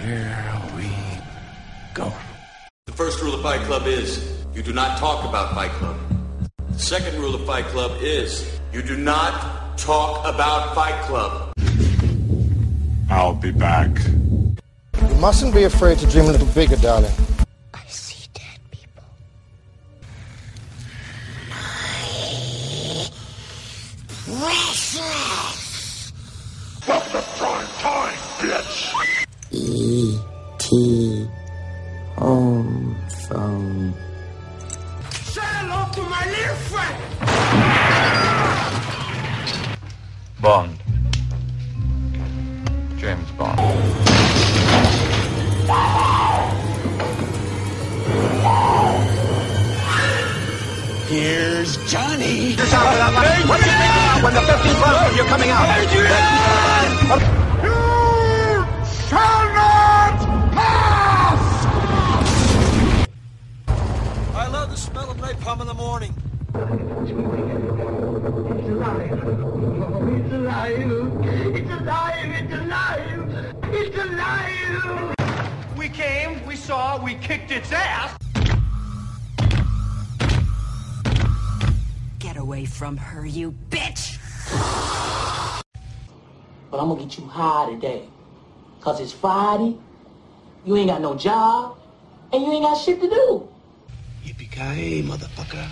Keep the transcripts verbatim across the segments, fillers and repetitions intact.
Here we go. The first rule of Fight Club is you do not talk about Fight Club. The second rule of Fight Club is you do not talk about Fight Club. I'll be back. You mustn't be afraid to dream a little bigger, darling. I see dead people. Restless. What's the prime time, bitch? E T Home phone. Say hello to my little friend. Bond. James Bond. Here's Johnny. You're out of that line. What do you think when the fifteen bucks when you're coming out? You shall not pass! I love the smell of napalm in the morning. It's alive. It's alive. It's alive. It's alive. It's alive. We came, we saw, we kicked its ass. Get away from her, you bitch! But I'm gonna get you high today. Cause it's Friday, you ain't got no job, and you ain't got shit to do. Yippee-ki-yay, motherfucker.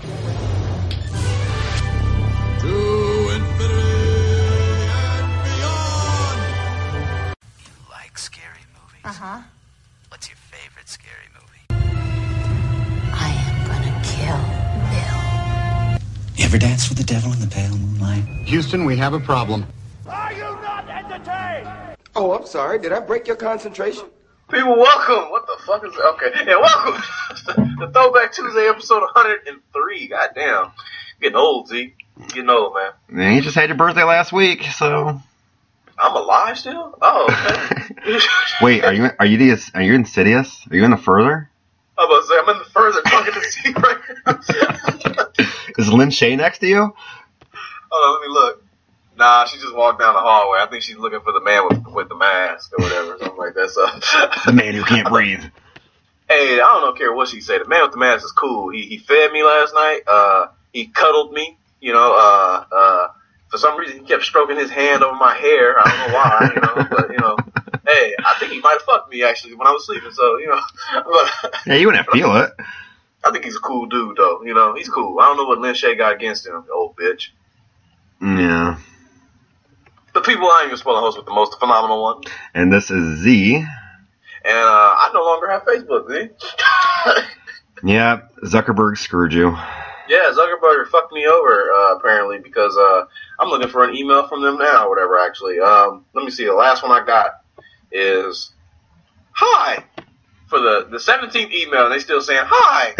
To infinity and beyond. You like scary movies? Uh-huh. What's your favorite scary movie? I am gonna kill Bill. You ever dance with the devil in the pale moonlight? Houston, we have a problem. Are you not entertained? Oh, I'm sorry. Did I break your concentration? People, welcome. What the fuck is okay? Yeah, welcome to Throwback Tuesday, episode one hundred three. Goddamn, getting old, Z. Getting old, man. Man, you just had your birthday last week, so. I'm alive still. Oh, okay. Wait, are you are you the are you Insidious? Are you in the Further? I'm about to say I'm in the Further talking to Z right now. Is Lin Shaye next to you? Hold on, let me look. Nah, she just walked down the hallway. I think she's looking for the man with, with the mask or whatever, something like that. So. The man who can't breathe. Hey, I don't care what she said. The man with the mask is cool. He he fed me last night. Uh, he cuddled me. You know, uh, uh, for some reason he kept stroking his hand over my hair. I don't know why. You know, but you know, hey, I think he might have fucked me actually when I was sleeping. So you know, but, yeah, you wouldn't feel it. I think he's a cool dude though. You know, he's cool. I don't know what Lin Shaye got against him, old bitch. Yeah. The people I ain't even spoiling host with the most phenomenal one. And this is Z. And uh, I no longer have Facebook, Z. Yeah, Zuckerberg screwed you. Yeah, Zuckerberg fucked me over, uh, apparently, because uh, I'm looking for an email from them now, or whatever, actually. Um, let me see, the last one I got is, hi, for the, the seventeenth email, and they still saying, hi.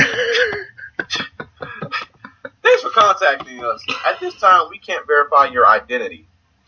Thanks for contacting us. At this time, we can't verify your identity.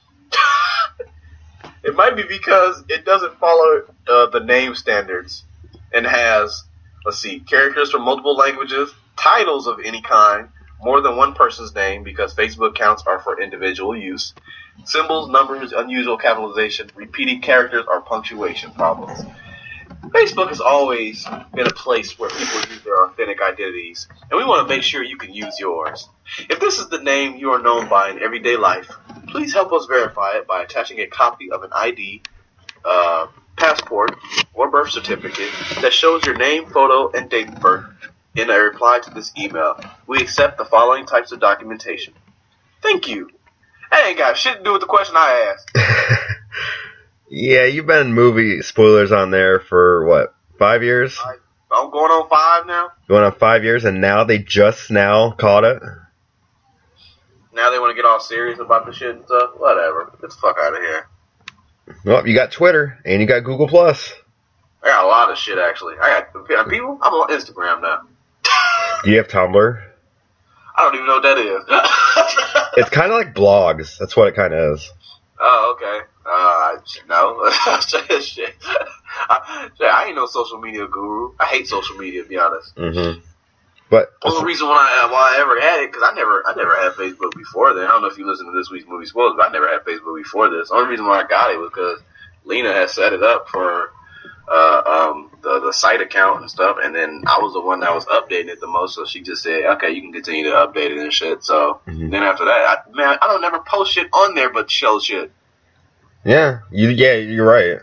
It might be because it doesn't follow uh, the name standards and has, let's see, characters from multiple languages, titles of any kind, more than one person's name because Facebook accounts are for individual use, symbols, numbers, unusual capitalization, repeating characters, or punctuation problems. Facebook has always been a place where people use their authentic identities, and we want to make sure you can use yours. If this is the name you are known by in everyday life, please help us verify it by attaching a copy of an I D, uh, passport, or birth certificate that shows your name, photo, and date of birth in a reply to this email. We accept the following types of documentation. Thank you. That ain't got shit to do with the question I asked. Yeah, you've been movie spoilers on there for, what, five years? I, I'm going on five now. Going on five years, and now they just now caught it? Now they want to get all serious about the shit and stuff? Whatever. Get the fuck out of here. Well, you got Twitter, and you got Google Plus. I got a lot of shit, actually. I got people. I'm on Instagram now. Do you have Tumblr? I don't even know what that is. It's kind of like blogs. That's what it kind of is. Oh, okay. Uh, no. Shit. I, I ain't no social media guru. I hate social media, to be honest. Mm-hmm. But the only reason why I, why I ever had it, because I never, I never had Facebook before then. I don't know if you listen to this week's Movie Spoilers, but I never had Facebook before this. The only reason why I got it was because Lena had set it up for uh, um, the the site account and stuff, and then I was the one that was updating it the most. So she just said, "Okay, you can continue to update it and shit." So Mm-hmm. then after that, I, man, I don't never post shit on there but show shit. Yeah, you yeah, you're right.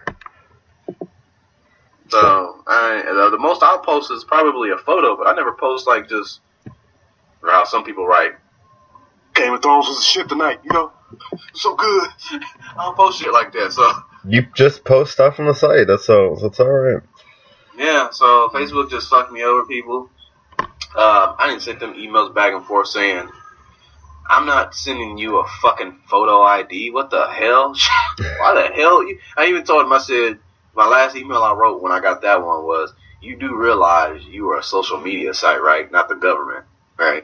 So I, uh, the most I'll post is probably a photo, but I never post like just or how some people write. Game of Thrones was a shit tonight, you know, so good. I don't post shit like that. So You just post stuff on the site. That's so. That's all right. yeah, so Facebook just fucked me over, people. Uh, I didn't send them emails back and forth saying, I'm not sending you a fucking photo I D. What the hell? Why the hell? You? I even told him, I said, my last email I wrote when I got that one was, you do realize you are a social media site, right? Not the government, right?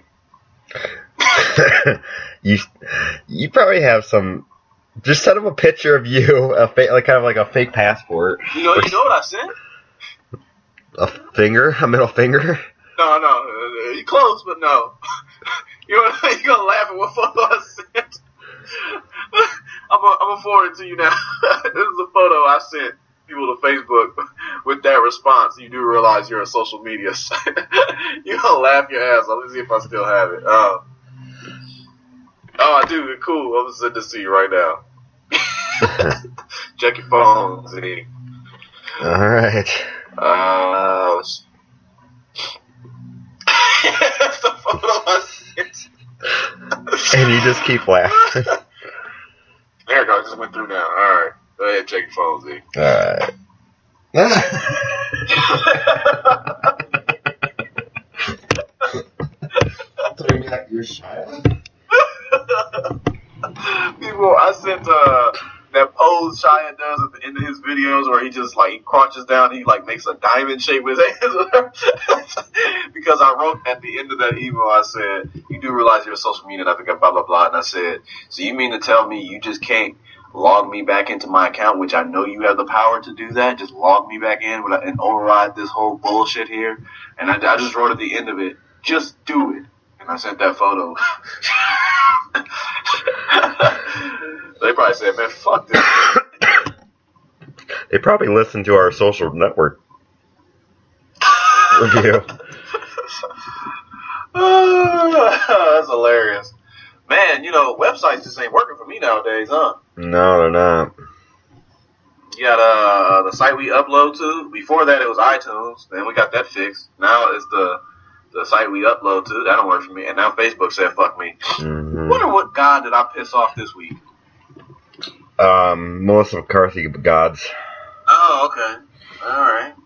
you you probably have some. Just send them a picture of you, a fake, like kind of like a fake passport. You know, you know what I sent? A finger, a middle finger. No, no, uh, you close, but no. You're, you're gonna laugh at what photo I sent. I'm gonna I'm forward it to you now. This is a photo I sent people to Facebook with that response. You do realize you're a social media site. You're gonna laugh your ass off. Let me see if I still have it. Uh, oh, I do. Cool. I'm gonna send this to you right now. Check your phone, Z. All right. Uh, that's the photo I sent. And you just keep laughing. There it goes. Just went through now. All right. Go ahead, check your phone, Z. All right. People, I sent uh, that pose Shia does at the end of his videos where he just like he crouches down, he like makes a diamond shape with his hands. Because I wrote at the end of that email, I said, you do realize you're a social media, and I think blah blah blah, and I said, so you mean to tell me you just can't log me back into my account, which I know you have the power to do that, just log me back in and override this whole bullshit here? And I, I just wrote at the end of it, just do it. And I sent that photo. They probably said, man, fuck this. They probably listened to our social network review. That's hilarious. Man, you know, websites just ain't working for me nowadays, huh? No, they're not. You got uh, the site we upload to. Before that, it was iTunes. Then we got that fixed. Now it's the the site we upload to. That don't work for me. And now Facebook said, fuck me. Mm-hmm. Wonder what god did I piss off this week? Um, Melissa McCarthy, gods. Oh, okay. All right.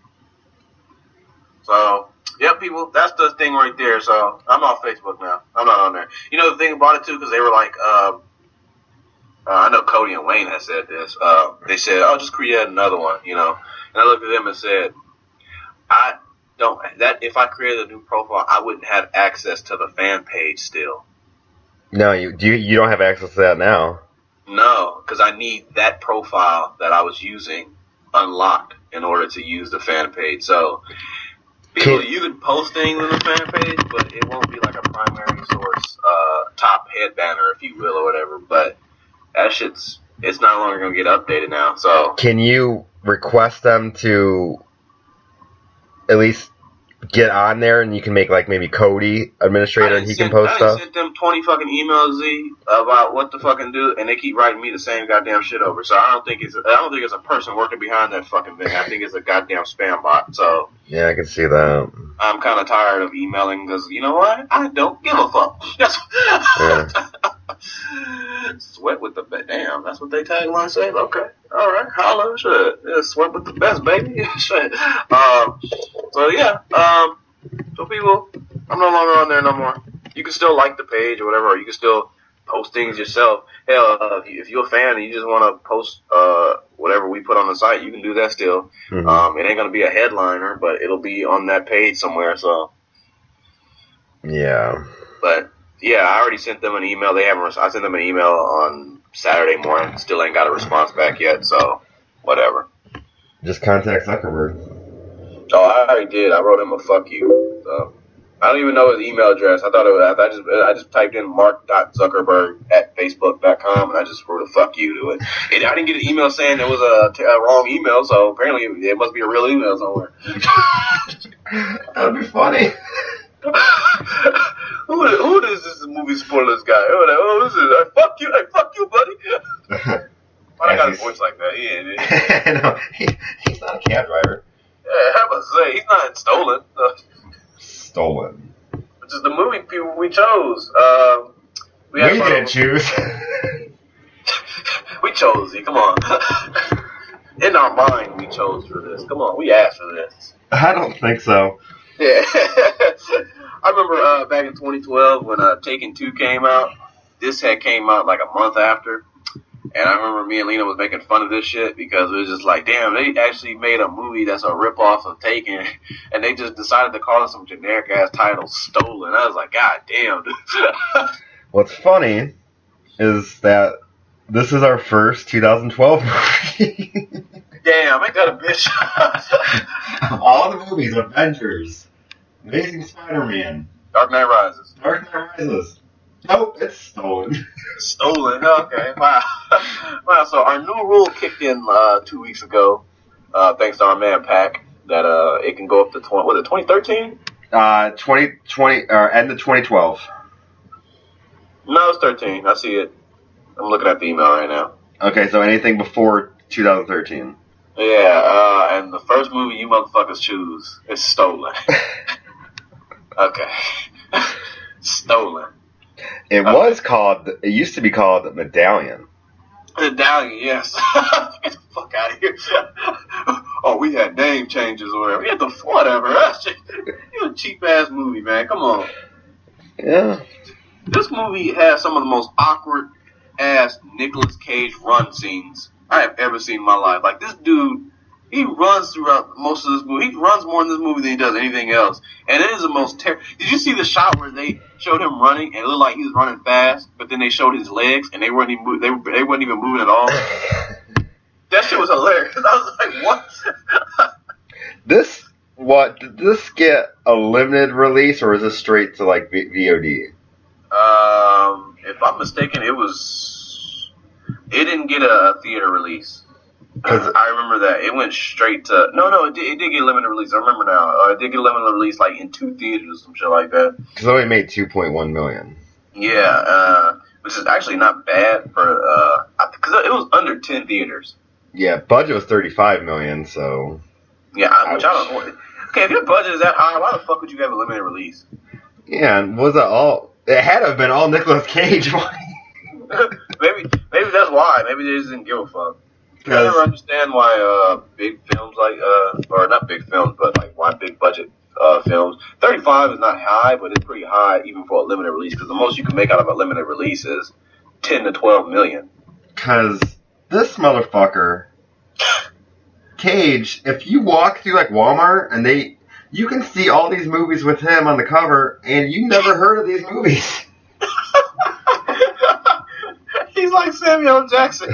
So, yep, people, that's the thing right there. So, I'm off Facebook now. I'm not on there. You know the thing about it, too, because they were like, um, uh, I know Cody and Wayne had said this. Uh, they said, oh, just create another one, you know. And I looked at them and said, I don't, that if I created a new profile, I wouldn't have access to the fan page still. No, you do. You, you don't have access to that now. No, because I need that profile that I was using unlocked in order to use the fan page. So, people, you can post things on the fan page, but it won't be like a primary source, uh, top head banner, if you will, or whatever. But that shit's, it's not longer going to get updated now. So, can you request them to at least get on there, and you can make like maybe Cody administrator, and he send, can post I stuff? sent them twenty fucking emails, Z, about what to fucking do, and they keep writing me the same goddamn shit over. So I don't think it's I don't think it's a person working behind that fucking thing. I think it's a goddamn spam bot. So yeah, I can see that. I'm kind of tired of emailing because you know what? I don't give a fuck. That's Yeah. Sweat with the best. Damn, that's what they tagline say. Okay, all right, holla, shit. Yeah, sweat with the best, baby. Shit. Um, so yeah, um, so people, I'm no longer on there no more. You can still like the page or whatever, or you can still post things yourself. Hell, uh, if you're a fan and you just want to post uh whatever we put on the site, you can do that still. Mm-hmm. Um, it ain't gonna be a headliner, but it'll be on that page somewhere. So yeah, but. Yeah, I already sent them an email. They haven't. Res- I sent them an email on Saturday morning. Still ain't got a response back yet. So, whatever. just contact Zuckerberg. Oh, I already did. I wrote him a fuck you. So, I don't even know his email address. I thought it was, I just I just typed in mark dot zuckerberg at facebook dot com and I just wrote a fuck you to it. And I didn't get an email saying it was a, a wrong email, so apparently it must be a real email somewhere. That'd be funny. who who does this movie spoilers guy? Oh, like, oh this is I fuck you, I fuck you, buddy. Why I got a voice like that? Yeah, no, he, he's not a cab driver. Yeah, how about to say he's not stolen. Uh, Stolen. Which is the movie people we chose. Uh, we we didn't choose. We chose you. Come on. In our mind, we chose for this. Come on, we asked for this. I don't think so. Yeah. I remember uh, back in twenty twelve when uh, Taken two came out. This had came out like a month after. And I remember me and Lena was making fun of this shit because it was just like, damn, they actually made a movie that's a ripoff of Taken, and they just decided to call it some generic ass title, Stolen. I was like, god damn, dude. What's funny is that this is our first two thousand twelve movie. Damn, ain't that a bitch? Of all the movies, Avengers, Amazing Spider-Man, Dark Knight Rises. Dark Knight Rises. Nope, it's Stolen. Stolen, okay, wow. Wow, so our new rule kicked in uh, two weeks ago, uh, thanks to our man Pac, that uh, it can go up to, twenty, was it twenty thirteen? Uh, twenty twenty, or end of twenty twelve. No, it's thirteen, I see it. I'm looking at the email right now. Okay, so anything before two thousand thirteen. Yeah, uh, and the first movie you motherfuckers choose is Stolen. Okay. Stolen. It okay. was called, it used to be called Medallion. Medallion, yes. Get the fuck out of here. Oh, we had name changes or whatever. We had the, whatever. That's just, it's a cheap ass movie, man. Come on. Yeah. This movie has some of the most awkward ass Nicolas Cage run scenes I have ever seen in my life. Like, this dude, he runs throughout most of this movie. He runs more in this movie than he does anything else. And it is the most ter- Did you see the shot where they showed him running and it looked like he was running fast, but then they showed his legs and they weren't even move- they, they weren't even moving at all? That shit was hilarious. I was like, what? This, what, did this get a limited release or is this straight to like v- VOD? Um, if I'm mistaken, it was, it didn't get a theater release. Cause I remember that. It went straight to... No, no, it did, it did get a limited release. I remember now. Uh, it did get a limited release, like, in two theaters or some shit like that. Because it only made two point one million. Yeah, uh, which is actually not bad for... Because uh, it was under ten theaters. Yeah, budget was thirty-five million, so... Yeah, I, which I don't know. Okay, if your budget is that high, why the fuck would you have a limited release? Yeah, and was it all... It had to have been all Nicolas Cage. maybe, maybe that's why. Maybe they just didn't give a fuck. I never understand why uh, big films like, uh, or not big films, but like why big budget uh, films. thirty-five is not high, but it's pretty high even for a limited release, because the most you can make out of a limited release is ten to twelve million. Because this motherfucker, Cage, if you walk through like Walmart and they, you can see all these movies with him on the cover, and you never heard of these movies. He's like Samuel Jackson.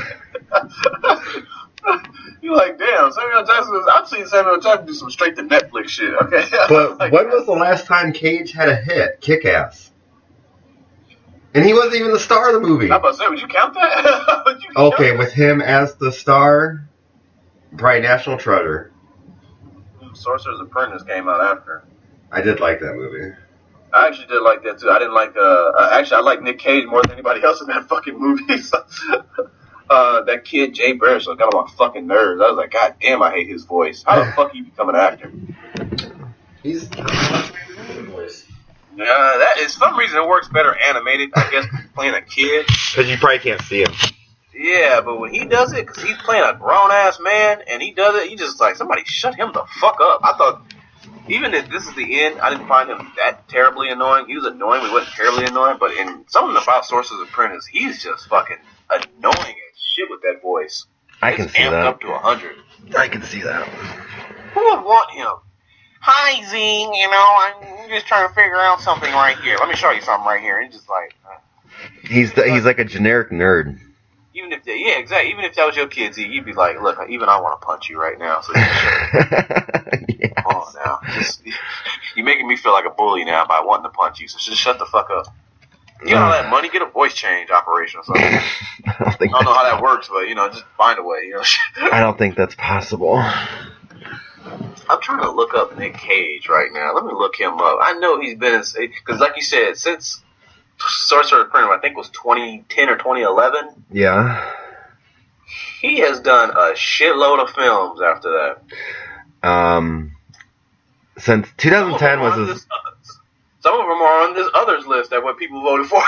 You're like, damn, Samuel Jackson. I've seen Samuel Jackson do some straight to Netflix shit. Okay, but like, when was the last time Cage had a hit? Kick-Ass. And he wasn't even the star of the movie. I'm about to say, would you count that? would you okay, count with him as the star, Bright National Treasure. Sorcerer's Apprentice came out after. I did like that movie. I actually did like that too. I didn't like. Uh, actually, I like Nick Cage more than anybody else in that fucking movie. So, uh, that kid Jay Baruchel got on my fucking nerves. I was like, God damn, I hate his voice. How the fuck he become an actor? He's voice. Yeah, that is some reason it works better animated. I guess playing a kid. Because you probably can't see him. Yeah, but when he does it, because he's playing a grown ass man, and he does it, you just like somebody shut him the fuck up. I thought. Even if this is the end, I didn't find him that terribly annoying. He was annoying, but he wasn't terribly annoying. But in something about Sorcerer's Apprentice, he's just fucking annoying as shit with that voice. I can see amped that. Up to a hundred. I can see that. Who would want him? Hi, Zing. You know, I'm just trying to figure out something right here. Let me show you something right here. He's just like. Uh, he's the, he's like a generic nerd. Even if they, yeah, exactly. Even if that was your kid, Z, you'd be like, look, even I want to punch you right now. So you yes. Come on now. Just, you You're making me feel like a bully now by wanting to punch you, so just shut the fuck up. You got all that money, get a voice change operation or something. I don't think I don't know how that works, but, you know, just find a way, you know. I don't think that's possible. I'm trying to look up Nick Cage right now. Let me look him up. I know he's been in, because like you said, since Sorcerer Supreme, I think it was twenty ten or twenty eleven. Yeah. He has done a shitload of films after that. Um, since twenty ten was his... This, uh, some of them are on this others list that what people voted for.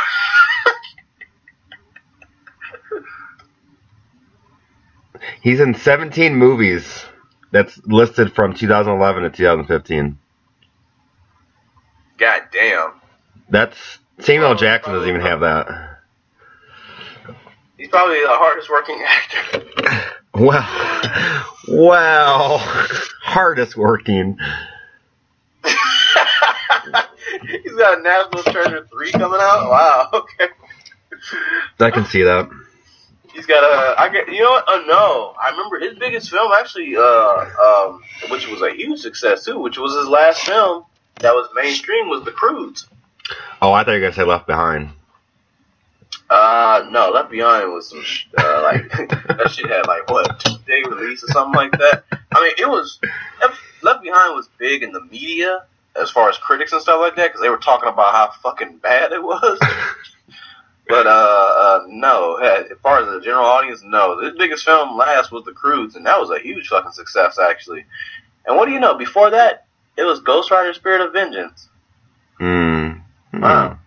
He's in seventeen movies that's listed from two thousand eleven to two thousand fifteen. God damn. That's... Samuel L. Jackson doesn't even have that. He's probably the hardest working actor. Well, well, hardest working. He's got a National Treasure three coming out? Wow, okay. I can see that. He's got a, I get, you know what? Oh no, I remember his biggest film actually, uh, um, which was a huge success too, which was his last film that was mainstream, was The Croods. Oh, I thought you were going to say Left Behind. Uh, no, Left Behind was some, sh- uh, like, that shit had like, what, two-day release or something like that? I mean, it was, Left Behind was big in the media, as far as critics and stuff like that, because they were talking about how fucking bad it was. But, uh, uh, no, as far as the general audience, no. His biggest film last was The Croods, and that was a huge fucking success, actually. And what do you know, before that, it was Ghost Rider Spirit of Vengeance. Hmm. Wow.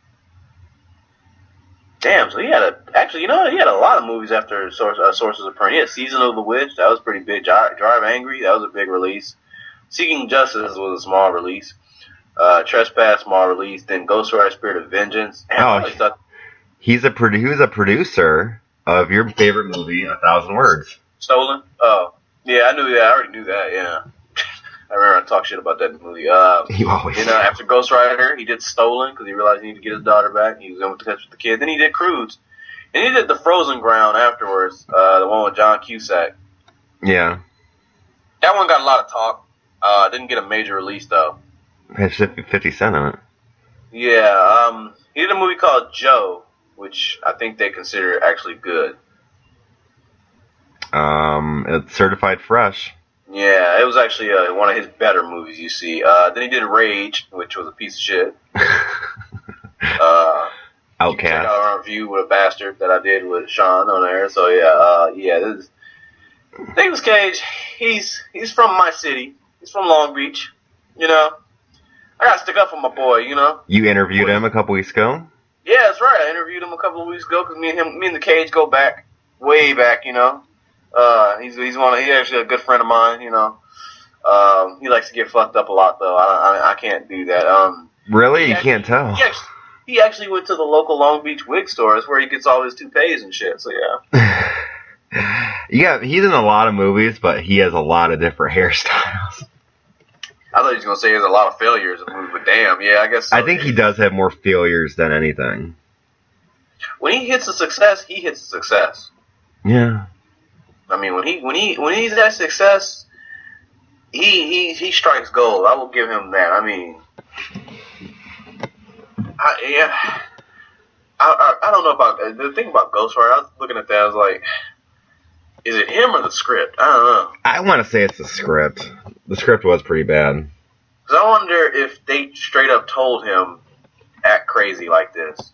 Damn, so he had a, actually, you know, he had a lot of movies after Source, uh, Sources of Pain. He had Season of the Witch, that was pretty big. Drive, Drive Angry, that was a big release. Seeking Justice was a small release. Uh, Trespass, small release. Then Ghost Rider Spirit of Vengeance. And oh, thought, he's a produ- he was a producer of your favorite movie, A Thousand Words. Stolen? Oh, yeah, I knew that. I already knew that, yeah. I remember I talked shit about that movie. Uh, you always. You know, after Ghost Rider, he did Stolen because he realized he needed to get his daughter back. He was going to catch with the kid. Then he did Croods. And he did The Frozen Ground afterwards, uh, the one with John Cusack. Yeah. That one got a lot of talk. Uh, didn't get a major release, though. It has fifty Cent on it. Yeah, um, he did a movie called Joe, which I think they consider actually good. Um, it's Certified Fresh. Yeah, it was actually uh, one of his better movies, you see. Uh, then he did Rage, which was a piece of shit. uh, Outcast. Check out our review with a bastard that I did with Sean on there. So yeah, uh, yeah. This is, Nicolas Cage. He's he's from my city. He's from Long Beach. You know, I gotta stick up for my boy. You know. You interviewed him a couple weeks ago. Yeah, that's right. I interviewed him a couple of weeks ago because me and him, me and the Cage go back, way back. You know. Uh, he's he's one of, he's actually a good friend of mine, you know. Um, he likes to get fucked up a lot though. I I, I can't do that. Um, really, you actually, can't tell. He actually, he actually went to the local Long Beach wig store. That's where he gets all his toupees and shit. So yeah. Yeah, he's in a lot of movies, but he has a lot of different hairstyles. I thought he was gonna say he has a lot of failures in movies, but damn, yeah, I guess. So. I think he does have more failures than anything. When he hits a success, he hits a success. Yeah. I mean, when he when he when he's at success, he he he strikes gold. I will give him that. I mean, I, yeah, I, I I don't know about the thing about Ghost Rider. I was looking at that. I was like, is it him or the script? I don't know. I want to say it's the script. The script was pretty bad. Because I wonder if they straight up told him, act crazy like this.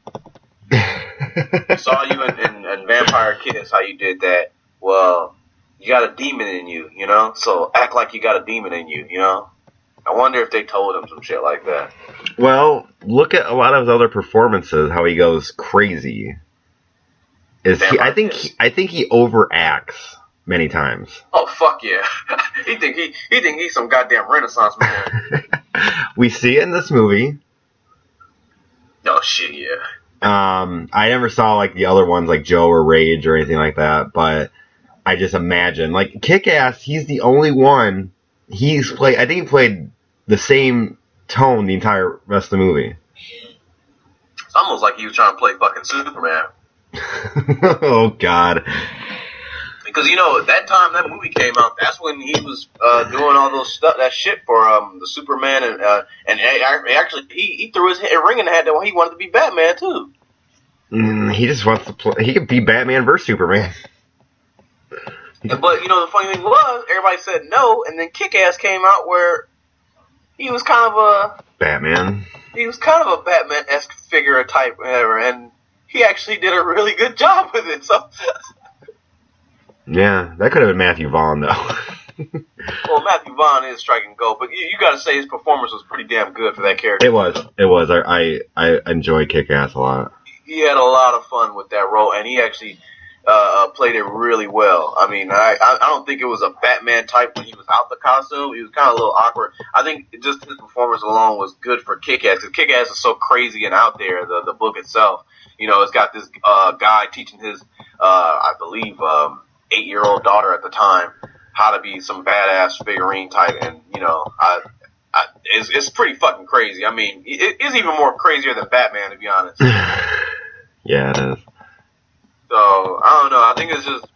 I saw you in, in, in Vampire Kiss, how you did that. Well, you got a demon in you, you know? So act like you got a demon in you, you know? I wonder if they told him some shit like that. Well, look at a lot of his other performances, how he goes crazy. Is he, I think he, I think he overacts many times. Oh fuck yeah. he think he he think he's some goddamn Renaissance man. We see it in this movie. No shit, yeah. Um, I never saw like the other ones like Joe or Rage or anything like that, but I just imagine like Kick-Ass. He's the only one. He's played. I think he played the same tone the entire rest of the movie. It's almost like he was trying to play fucking Superman. Oh God. Because you know, that time that movie came out, that's when he was uh, doing all those stuff, that shit for um, the Superman, and uh, and actually he, he threw his ring in the hat that he wanted to be Batman too. Mm, he just wants to play. He could be Batman versus Superman. But you know, the funny thing was, everybody said no, and then Kick-Ass came out where he was kind of a Batman. He was kind of a Batman-esque figure type, whatever, and he actually did a really good job with it. So. Yeah, that could have been Matthew Vaughn, though. Well, Matthew Vaughn is striking gold, but you, you got to say his performance was pretty damn good for that character. It was. It was. I I, I enjoy Kick-Ass a lot. He had a lot of fun with that role, and he actually uh, played it really well. I mean, I, I I don't think it was a Batman type when he was out the costume. He was kind of a little awkward. I think just his performance alone was good for Kick-Ass, because Kick-Ass is so crazy and out there, the, the book itself. You know, it's got this uh, guy teaching his, uh, I believe, um, eight-year-old daughter at the time how to be some badass figurine type, and you know, I, I it's, it's pretty fucking crazy. I mean, it, it's even more crazier than Batman, to be honest. Yeah, it is. So I don't know. I think it's just,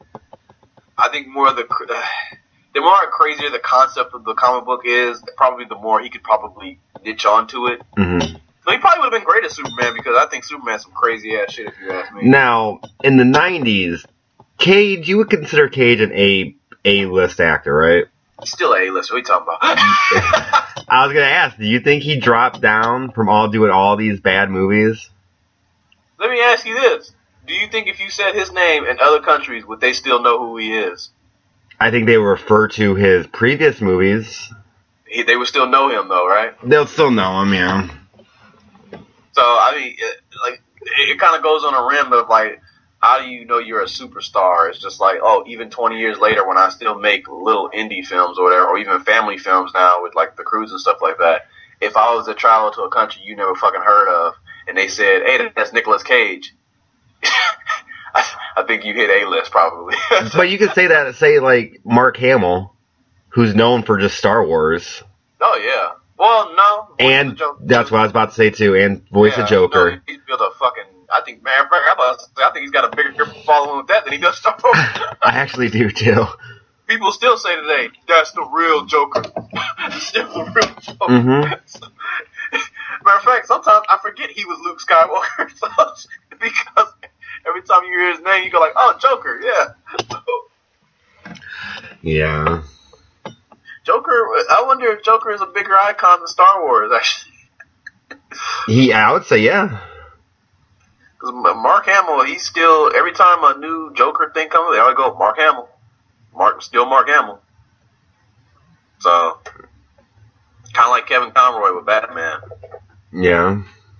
I think more of the the more crazier the concept of the comic book is, probably the more he could probably niche onto it. Mm-hmm. So he probably would have been great as Superman, because I think Superman's some crazy ass shit, if you ask me. Now, in the nineties, Cage, you would consider Cage an A A-list actor, right? He's still an A-list. What are you talking about? I was going to ask, do you think he dropped down from all doing all these bad movies? Let me ask you this. Do you think if you said his name in other countries, would they still know who he is? I think they would refer to his previous movies. He, they would still know him, though, right? They'll still know him, yeah. So, I mean, it, like, it, it kind of goes on a rim of, like, how do you know you're a superstar? It's just like, oh, even twenty years later when I still make little indie films or whatever, or even family films now with, like, The Cruise and stuff like that, if I was to travel to a country you never fucking heard of, and they said, hey, that's Nicolas Cage, I, I think you hit A-list, probably. But you could say that, say, like, Mark Hamill, who's known for just Star Wars. Oh, yeah. Well, no. And that's what I was about to say, too, and voice yeah, of Joker. No, he's built a fucking, I think, man, I think he's got a bigger following with that than he does Star Wars. I actually do, too. People still say today, that's the real Joker. Still the real Joker. Mm-hmm. Matter of fact, sometimes I forget he was Luke Skywalker. So, because every time you hear his name, you go like, oh, Joker, yeah. Yeah. Joker, I wonder if Joker is a bigger icon than Star Wars, actually. Yeah, I would say yeah. Because Mark Hamill, he's still, every time a new Joker thing comes, they always go, Mark Hamill. Mark, still Mark Hamill. So, kind of like Kevin Conroy with Batman. Yeah.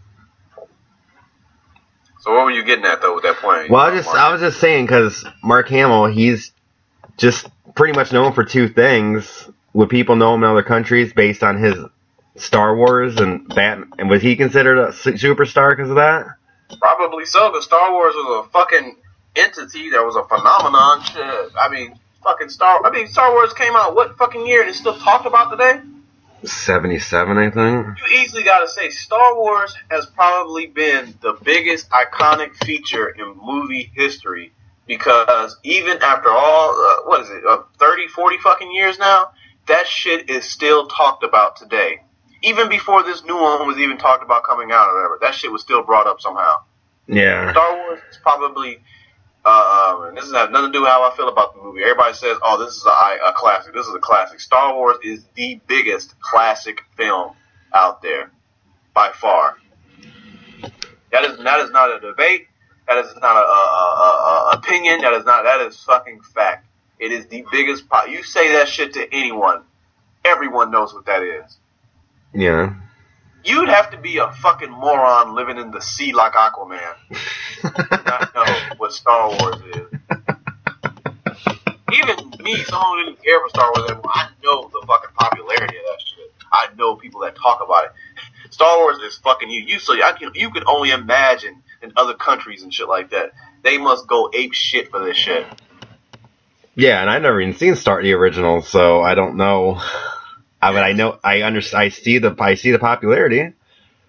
So what were you getting at, though, with that point? Well, I just I was just saying, because Mark Hamill, he's just pretty much known for two things. Would people know him in other countries based on his Star Wars and Batman? And was he considered a superstar because of that? Probably so, because Star Wars was a fucking entity that was a phenomenon. Shit. I mean, fucking Star I mean, Star Wars came out what fucking year and it's still talked about today? seventy-seven, I think. You easily gotta say, Star Wars has probably been the biggest iconic feature in movie history, because even after all, uh, what is it, uh, thirty, forty fucking years now, that shit is still talked about today. Even before this new one was even talked about coming out or whatever, that shit was still brought up somehow. Yeah. Star Wars is probably, uh, um, and this has nothing to do with how I feel about the movie. Everybody says, oh, this is a, a classic. This is a classic. Star Wars is the biggest classic film out there, by far. That is, that is not a debate. That is not a, a, a, a opinion. That is not, that is fucking fact. It is the biggest pop. You say that shit to anyone, everyone knows what that is. Yeah. You'd have to be a fucking moron living in the sea like Aquaman to not know what Star Wars is. Even me, someone who didn't care for Star Wars anymore, I know the fucking popularity of that shit. I know people that talk about it. Star Wars is fucking you. You so I can you can only imagine in other countries and shit like that. They must go ape shit for this shit. Yeah, and I've never even seen Star the original, so I don't know. I mean, I know, I understand, I see the, I see the popularity.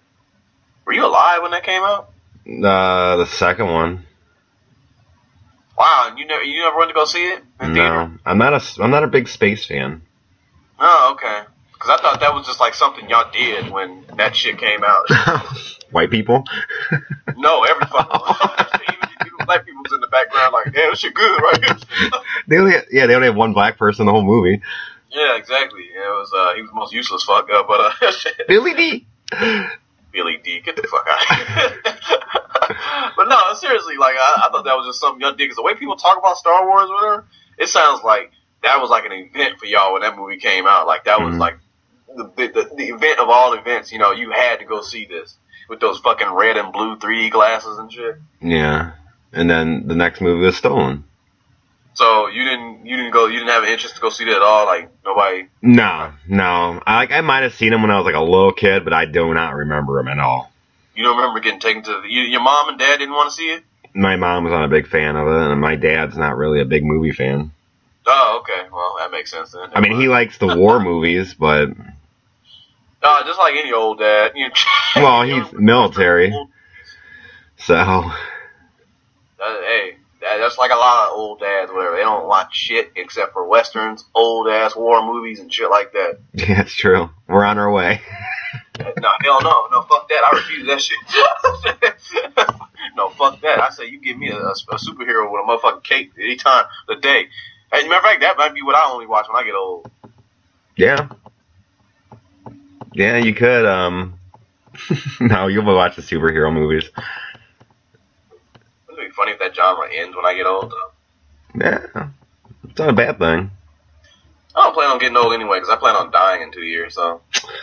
Were you alive when that came out? Uh, the second one. Wow, and you never you never went to go see it in No, theater? I'm not a I'm not a big space fan. Oh, okay. Because I thought that was just like something y'all did when that shit came out. White people? No, every fucking even, even black people's in the background like, damn, this shit good right here. They only yeah, they only have one black person in the whole movie. Yeah, exactly. It was uh, he was the most useless fuck up, but uh, Billy D. Billy D, get the fuck out of here. But no, seriously, like I, I thought that was just something y'all did. Because the way people talk about Star Wars with her, it sounds like that was like an event for y'all when that movie came out. Like that was Mm-hmm. like the, the the event of all events. You know, you had to go see this with those fucking red and blue three D glasses and shit. Yeah, and then the next movie was Stolen. So you didn't you didn't go you didn't have an interest to go see that at all? Like nobody. No, no. I like I might have seen him when I was like a little kid, but I do not remember him at all. You don't remember getting taken to the, you, your mom and dad didn't want to see it? My mom was not a big fan of it, and my dad's not really a big movie fan. Oh, okay. Well, that makes sense then. I mean, he likes the war movies, but Uh, just like any old dad. You know, well, he's military, so uh, hey, that, that's like a lot of old dads. Whatever, they don't watch shit except for westerns, old ass war movies, and shit like that. yeah, it's true. We're on our way. No, hell no, no, fuck that. I refuse that shit. No, fuck that. I say you give me a, a, a superhero with a motherfucking cape any time of the day. As a matter of fact, that might be what I only watch when I get old. Yeah, yeah, you could. Um, no, you'll watch the superhero movies. It'd be funny if that genre ends when I get old, though. Yeah, it's not a bad thing. I don't plan on getting old anyway, because I plan on dying in two years, so.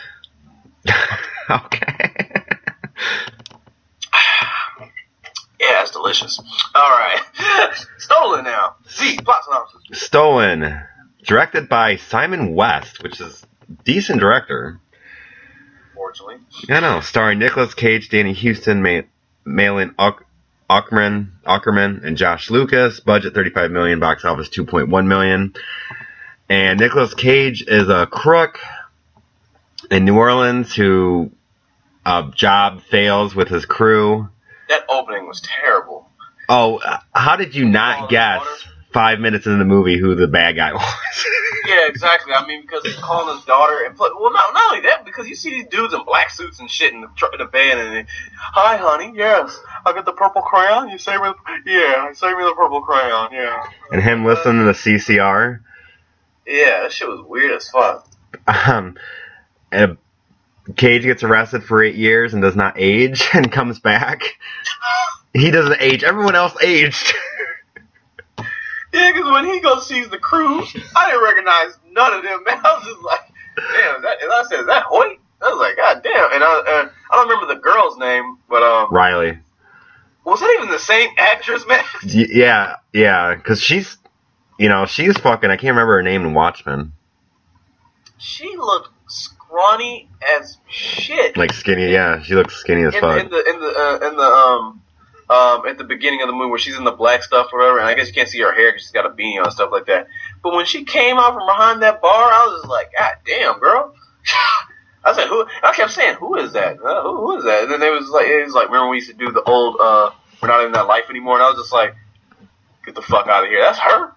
Okay. Yeah, it's delicious. Alright. Stolen now. See, plot synopsis. Stolen, directed by Simon West, which is a decent director. Fortunately. I know, starring Nicolas Cage, Danny Houston, May- Malin Ock- Ackerman, Ackerman, and Josh Lucas. Budget thirty-five million dollars, box office two point one million dollars. And Nicolas Cage is a crook in New Orleans who a job fails with his crew. That opening was terrible. Oh, how did you not guess five minutes into the movie who the bad guy was? Yeah, exactly. I mean, because he's calling his daughter, and well, not, not only that, because you see these dudes in black suits and shit in the, tr- in the van, and they, hi, honey, yes, I got the purple crayon. You save me, the, yeah, save me the purple crayon, yeah. And him listening to the C C R. Yeah, that shit was weird as fuck. Um, and Cage gets arrested for eight years and does not age, and comes back. He doesn't age. Everyone else aged. Yeah, because when he goes sees the crew, I didn't recognize none of them. Man, I was just like, damn, is that, and I said, is that Hoyt? I was like, god damn. And I, uh, I don't remember the girl's name, but um, Riley. Was that even the same actress, man? Y- yeah, yeah, because she's, you know, she's fucking, I can't remember her name in Watchmen. She looked scrawny as shit. Like skinny, yeah, she looks skinny as in, fuck. in the in the uh, in the um um at the beginning of the movie where she's in the black stuff or whatever, and I guess you can't see her hair because she's got a beanie on and stuff like that. But when she came out from behind that bar, I was just like, god damn, girl. I said, who? I kept saying, who is that? Uh, who, who is that? And then it was like, it was like, remember we used to do the old, uh, we're not in that life anymore, and I was just like, get the fuck out of here. That's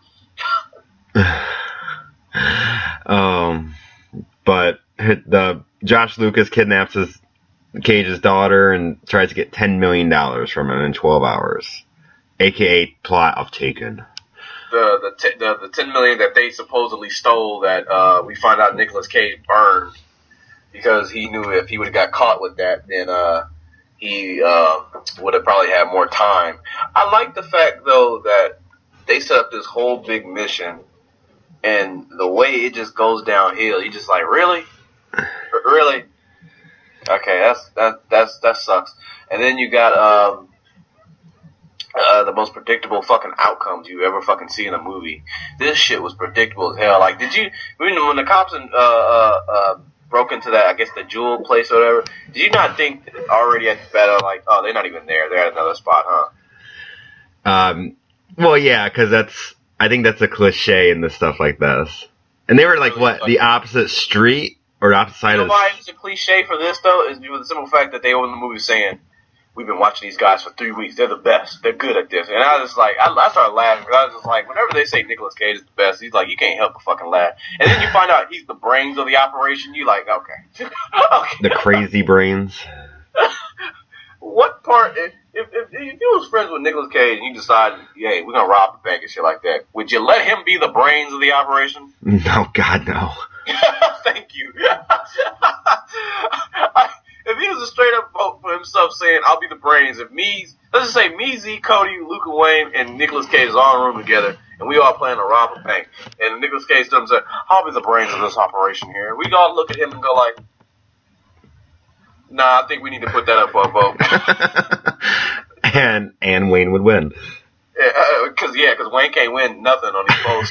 her. um, but the Josh Lucas kidnaps his Cage's daughter and tries to get ten million dollars from him in twelve hours, aka plot of Taken. The the, t- the the ten million that they supposedly stole that uh, we find out Nicolas Cage burned because he knew if he would have got caught with that, then uh, he uh, would have probably had more time. I like the fact though that they set up this whole big mission, and the way it just goes downhill, you just like, really, R- really, okay, that's that that's that sucks. And then you got um. Uh, the most predictable fucking outcomes you ever fucking see in a movie. This shit was predictable as hell. Like, did you, when, when the cops uh, uh, uh, broke into that, I guess the jewel place or whatever, did you not think already at the better, like, oh, they're not even there, they're at another spot, huh? Um, well, yeah, because that's, I think that's a cliche in the stuff like this. And they were like, what, the opposite street or opposite side You know of why it's a cliche for this though? Is due to the simple fact that they own the movie saying, we've been watching these guys for three weeks. They're the best. They're good at this. And I was just like, I, I started laughing because I was just like, whenever they say Nicolas Cage is the best, he's like, you can't help but fucking laugh. And then you find out he's the brains of the operation. You like, okay, okay. The crazy brains. What part? If, if if if you was friends with Nicolas Cage and you decided, hey, we're gonna rob the bank and shit like that, would you let him be the brains of the operation? No, God, no. Thank you. I, if he was a straight up vote for himself saying, I'll be the brains, if me, let's just say me, Z, Cody, Luke Wayne, and Nicolas Cage is all in a room together, and we all plan to rob a bank, and Nicolas Cage doesn't say, I'll be the brains of this operation here, we'd all look at him and go like, nah, I think we need to put that up for a vote. and and Wayne would win. Yeah, uh, cause yeah, cause Wayne can't win nothing on these votes.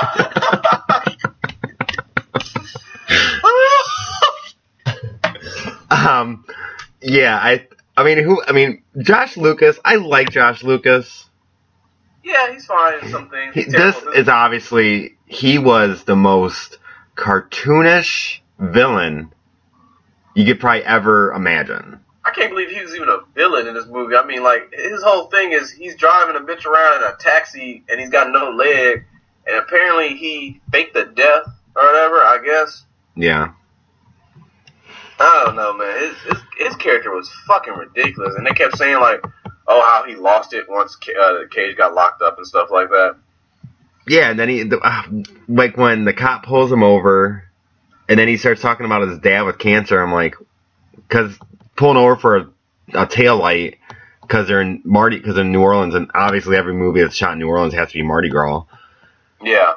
um, yeah, I, I mean, who? I mean, Josh Lucas. I like Josh Lucas. Yeah, he's fine in some things. He, this is obviously he was the most cartoonish villain you could probably ever imagine. I can't believe he was even a villain in this movie. I mean, like, his whole thing is he's driving a bitch around in a taxi and he's got no leg, and apparently he faked a death or whatever, I guess. Yeah. I don't know, man. His, his, his character was fucking ridiculous, and they kept saying, like, oh, how he lost it once uh, Cage got locked up and stuff like that. Yeah, and then he, the, uh, like, when the cop pulls him over, and then he starts talking about his dad with cancer. I'm like, because pulling over for a, a tail light because they're in Mardi, because they're in New Orleans, and obviously every movie that's shot in New Orleans has to be Mardi Gras. Yeah.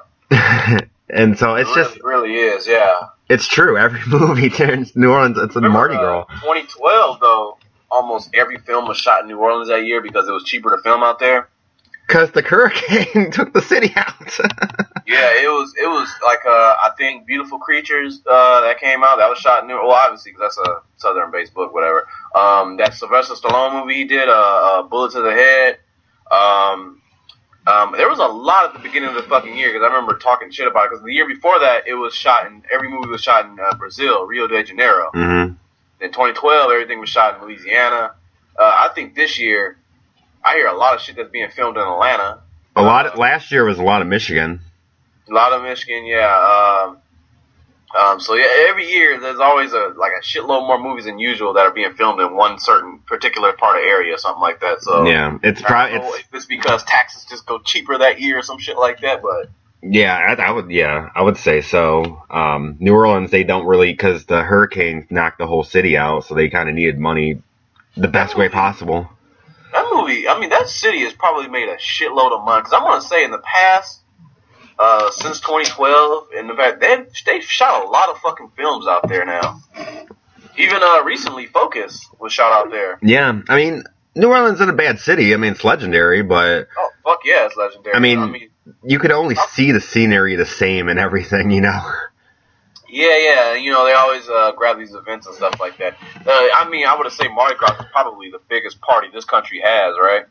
And so it's it just, really, really is, yeah. It's true. Every movie turns New Orleans, it's a Remember, Mardi Gras. Uh, twenty twelve though, almost every film was shot in New Orleans that year because it was cheaper to film out there. Because the hurricane took the city out. Yeah, it was it was like uh, I think Beautiful Creatures uh, that came out that was shot in New well obviously because that's a Southern based book whatever. Um, that Sylvester Stallone movie he did, uh, uh, Bullet to the Head. Um, um, there was a lot at the beginning of the fucking year because I remember talking shit about it because the year before that it was shot in every movie was shot in uh, Brazil, Rio de Janeiro. Mm-hmm. In twenty twelve everything was shot in Louisiana. Uh, I think this year I hear a lot of shit that's being filmed in Atlanta. A lot. Of, last year was a lot of Michigan. A lot of Michigan, yeah. Um, um, so yeah, every year there's always a like a shitload more movies than usual that are being filmed in one certain particular part of area or something like that. So yeah, it's probably it's, if it's because taxes just go cheaper that year or some shit like that. But yeah, I, I would yeah, I would say so. Um, New Orleans, they don't really because the hurricane knocked the whole city out, so they kind of needed money the best way possible. That movie, I mean, that city has probably made a shitload of money. Because I'm going to say in the past, uh, since twenty twelve, in the fact, they they've shot a lot of fucking films out there now. Even uh, recently, Focus was shot out there. Yeah, I mean, New Orleans isn't a bad city. I mean, it's legendary, but... Oh, fuck yeah, it's legendary. I mean, I mean you could only I'm, see the scenery the same and everything, you know? Yeah, yeah, you know, they always uh, grab these events and stuff like that. Uh, I mean, I would say Mardi Gras is probably the biggest party this country has, right?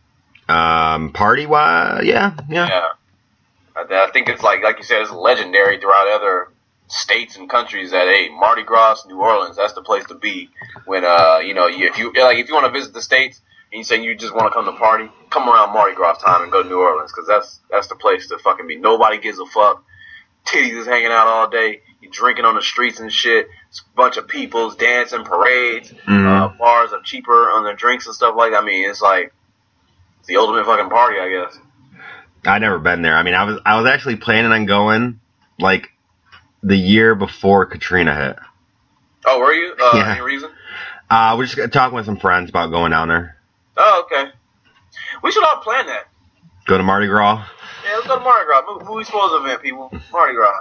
Um, party-wise, yeah, yeah. Yeah. I, I think it's like, like you said, it's legendary throughout other states and countries that, hey, Mardi Gras, New Orleans, that's the place to be. When, uh, you know, you, if you like, if you want to visit the States and you say you just want to come to party, come around Mardi Gras time and go to New Orleans, because that's, that's the place to fucking be. Nobody gives a fuck. Titties is hanging out all day. You drinking on the streets and shit. It's a bunch of people's dancing, parades. Mm-hmm. Uh, bars are cheaper on their drinks and stuff like that. I mean, it's like it's the ultimate fucking party, I guess. I've never been there. I mean, I was I was actually planning on going like the year before Katrina hit. Oh, were you? Uh, yeah. Any reason? Uh, we're just talking with some friends about going down there. Oh, okay. We should all plan that. Go to Mardi Gras. Yeah, let's go to Mardi Gras. Movie Spoils event, people. Mardi Gras.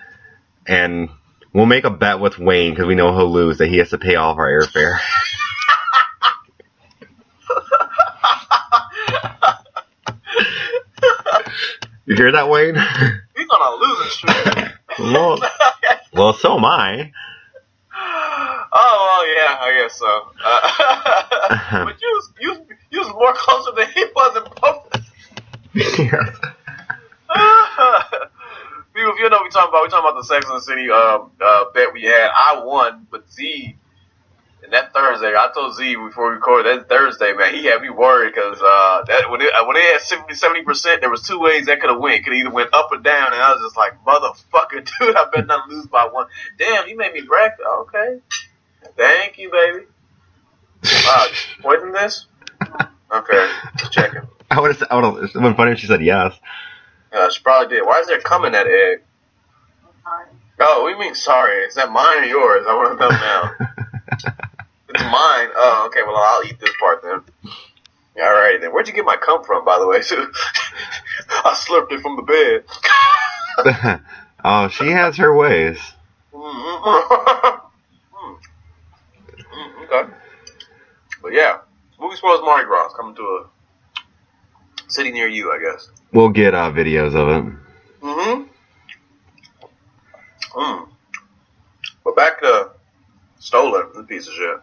And we'll make a bet with Wayne because we know he'll lose that he has to pay all of our airfare. You hear that, Wayne? He's on a losing streak. well, well, so am I. Oh, well, yeah, I guess so. Uh, but you was, you, was, you was more closer than he was in both. Yeah. People, if you know what we're talking about, we're talking about the Sex and the City uh, uh, bet we had. I won, but Z And that Thursday, I told Z before we recorded, that Thursday, man, he had me worried because uh, that when it, when they had seventy percent, there was two ways that could have went. It could have either went up or down, and I was just like, motherfucker, dude, I better not lose by one. Damn, you made me breakfast. Okay. Thank you, baby. Wow, uh, poison this? Okay, just checking. I would have. I would have. It would have been funny if she said yes. Yeah, she probably did. Why is there cum in that egg? Oh, what do you mean sorry? Is that mine or yours? I want to know now. It's mine. Oh, okay. Well, I'll eat this part then. Yeah, all right then. Where'd you get my cum from, by the way? I slurped it from the bed. Oh, she has her ways. Mm-hmm. mm, okay. But yeah, Movie Spoilers Mardi Gras is coming to a city near you, I guess. We'll get uh, videos of it. Mm-hmm. Mm. But back to Stolen, this piece of shit.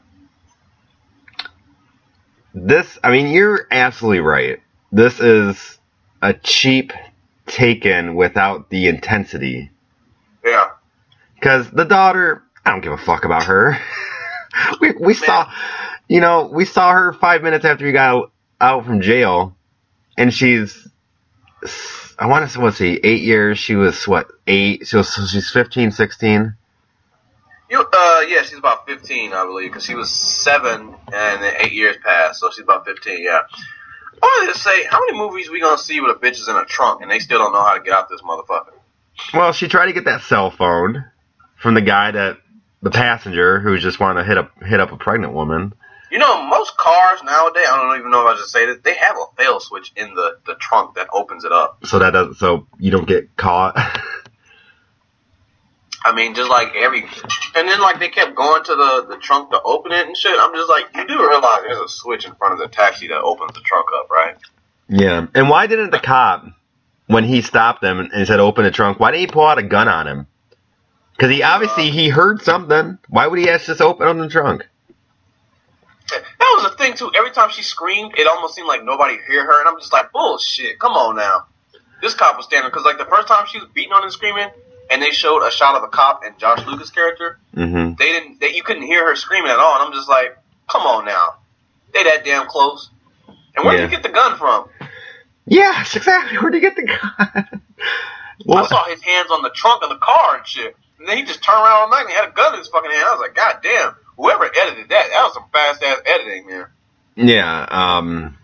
This, I mean, you're absolutely right. This is a cheap Taken without the intensity. Yeah. Because the daughter, I don't give a fuck about her. we we Man. saw, you know, we saw her five minutes after he got out from jail, and she's, I want to let's see, eight years. She was what, eight? So, so she's fifteen, sixteen. You, uh, yeah, she's about fifteen, I believe, because she was seven, and then eight years passed, so she's about fifteen. Yeah. I wanted to say, how many movies we gonna see with a bitch is in a trunk and they still don't know how to get out this motherfucker? Well, she tried to get that cell phone from the guy that the passenger who just wanted to hit up hit up a pregnant woman. You know, most cars nowadays, I don't even know if I should say this, they have a fail switch in the, the trunk that opens it up. So that doesn't, so you don't get caught. I mean, just like every, and then like they kept going to the, the trunk to open it and shit. I'm just like, you do realize there's a switch in front of the taxi that opens the trunk up, right? Yeah. And why didn't the cop, when he stopped them and said open the trunk, why didn't he pull out a gun on him? Because he obviously, uh, he heard something. Why would he ask just open on the trunk? That was the thing too. Every time she screamed, it almost seemed like nobody hear her. And I'm just like, bullshit. Come on now. This cop was standing, because like the first time she was beating on and screaming, and they showed a shot of a cop and Josh Lucas' character. Mm-hmm. They didn't. They, you couldn't hear her screaming at all. And I'm just like, come on now, they that damn close. And where yeah. did you get the gun from? Yes, exactly. Where did you get the gun? Well, I saw his hands on the trunk of the car and shit. And then he just turned around all night and he had a gun in his fucking hand. I was like, God damn, whoever edited that, that was some fast ass editing, man. Yeah. Um,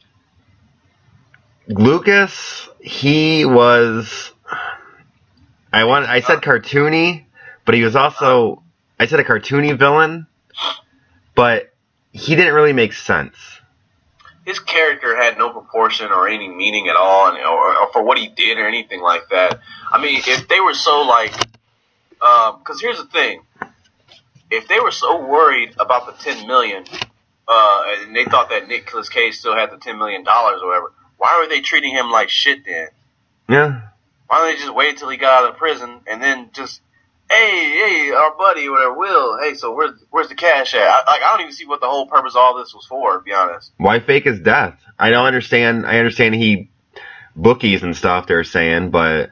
Lucas, he was. I want. I said cartoony, but he was also. I said a cartoony villain, but he didn't really make sense. His character had no proportion or any meaning at all, and, or, or for what he did or anything like that. I mean, if they were so like, because um, here's the thing: if they were so worried about the ten million, uh, and they thought that Nicolas Cage still had the ten million dollars or whatever, why were they treating him like shit then? Yeah. Why don't they just wait till he got out of prison and then just, hey, hey, our buddy, whatever, Will, hey, so where's where's the cash at? I, like, I don't even see what the whole purpose of all this was for, to be honest. Why fake his death? I don't understand. I understand he bookies and stuff they're saying, but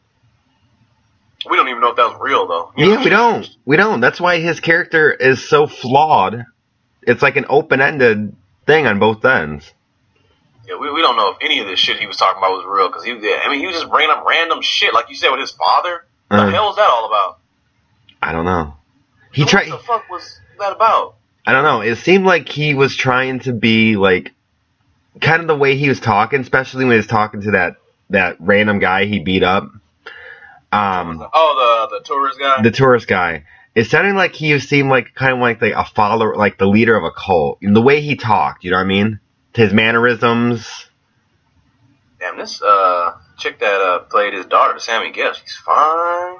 we don't even know if that was real, though. You yeah, know? we don't. We don't. That's why his character is so flawed. It's like an open-ended thing on both ends. Yeah, we we don't know if any of this shit he was talking about was real, because he, I mean, he was just bringing up random shit, like you said, with his father. What uh, the hell was that all about? I don't know. He so tried. What the fuck was that about? I don't know. It seemed like he was trying to be like, kind of the way he was talking, especially when he was talking to that that random guy he beat up. Um. Oh, the the tourist guy. The tourist guy. It sounded like he seemed like kind of like, like a follower, like the leader of a cult. The way he talked, you know what I mean? His mannerisms. Damn, this uh chick that uh played his daughter, Sammy Gill, she's fine.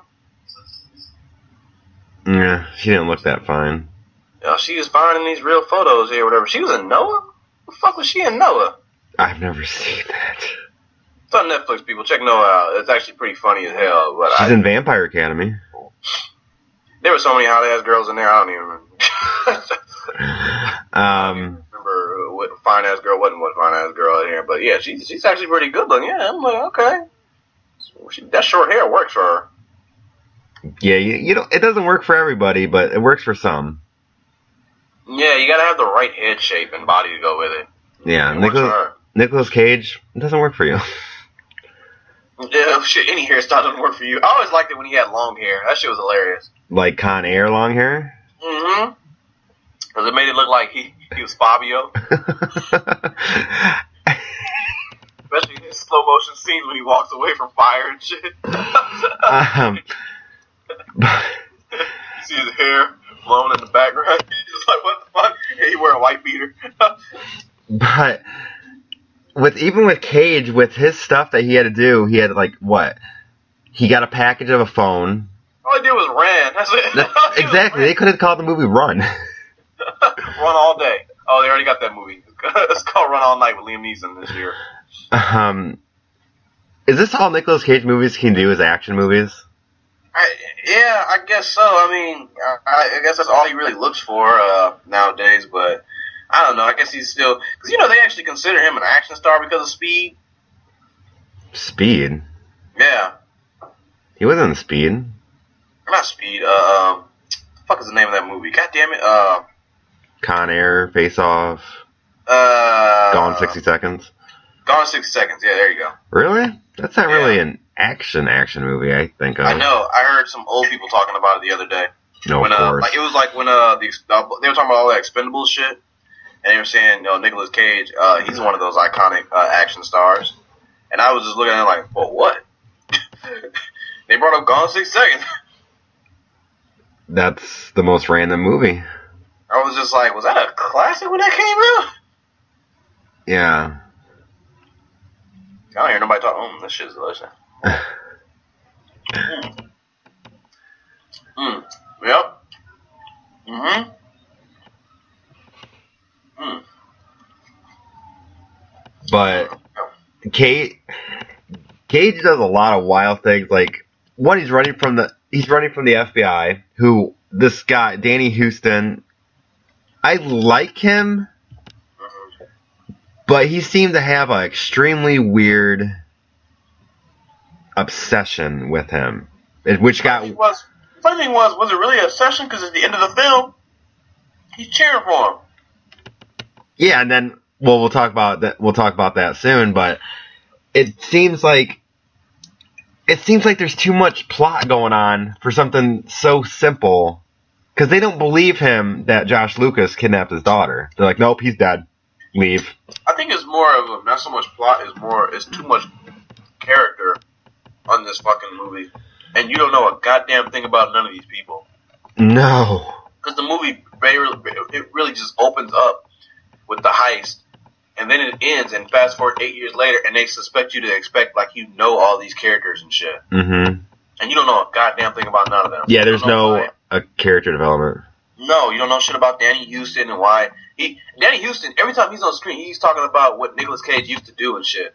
Yeah, she didn't look that fine. Yeah, she was fine in these real photos here, whatever. She was in Noah? What the fuck was she in Noah? I've never seen that. It's on Netflix, people. Check Noah out. It's actually pretty funny as hell. But She's I, in Vampire Academy. There were so many hot-ass girls in there, I don't even remember. um... remember what fine ass girl wasn't what fine ass girl in here, but yeah, she's she's actually pretty good looking. Yeah, I'm like, okay, she, that short hair works for her. Yeah, you, you know, it doesn't work for everybody, but it works for some. Yeah, you gotta have the right head shape and body to go with it. Yeah, It works for Nicholas, her. Nicolas Cage, it doesn't work for you. Yeah, shit, any hairstyle doesn't work for you. I always liked it when he had long hair. That shit was hilarious. Like Con Air long hair? Mm-hmm. Because it made it look like he, he was Fabio. Especially in his slow motion scenes when he walks away from fire and shit. um, You see his hair blowing in the background. He's just like, what the fuck? Yeah, he wear a white beater. but with even with Cage, with his stuff that he had to do, he had like what? He got a package of a phone. All he did was ran. That's it. That, exactly. They could have called the movie Run. Run all day. Oh, they already got that movie. It's called Run All Night with Liam Neeson this year. Um, is this all Nicolas Cage movies can do? Is action movies? I, yeah, I guess so. I mean, I, I guess that's all he really looks for uh, nowadays. But I don't know. I guess he's still because you know they actually consider him an action star because of Speed. Speed. Yeah. He wasn't in Speed. Not Speed. Uh, um, the fuck is the name of that movie? God damn it. Uh, Con Air, Face Off. Uh, Gone sixty Seconds. Gone sixty Seconds. Yeah, there you go. Really? That's not Yeah. really an action action movie, I think of. I know. I heard some old people talking about it the other day. No, when, of uh, course. like it was like when uh, the, uh they were talking about all that Expendables shit, and they were saying, you know, Nicolas Cage, uh, he's one of those iconic uh, action stars, and I was just looking at it like, well, what? They brought up Gone sixty Seconds. That's the most random movie. I was just like, was that a classic when that came out? Yeah. I don't hear nobody talk. Mm, this shit's delicious. mm. Mm. Yep. Mm-hmm. Mm. But Cage, Cage does a lot of wild things. Like one, he's running from the he's running from the F B I. Who this guy, Danny Houston, I like him, but he seemed to have an extremely weird obsession with him, which got. Funny was funny thing was was it really a session? Because at the end of the film, he's cheering for him. Yeah, and then well, we'll talk about that. We'll talk about that soon. But it seems like it seems like there's too much plot going on for something so simple. Because they don't believe him that Josh Lucas kidnapped his daughter. They're like, nope, he's dead. Leave. I think it's more of a not so much plot. It's more it's too much character on this fucking movie, and you don't know a goddamn thing about none of these people. No. Because the movie very it really just opens up with the heist, and then it ends, and fast forward eight years later, and they suspect you to expect like you know all these characters and shit, Mm-hmm. and you don't know a goddamn thing about none of them. Yeah, You there's don't know no why- a character development. No, you don't know shit about Danny Houston and why he. Danny Houston, every time he's on screen, he's talking about what Nicolas Cage used to do and shit.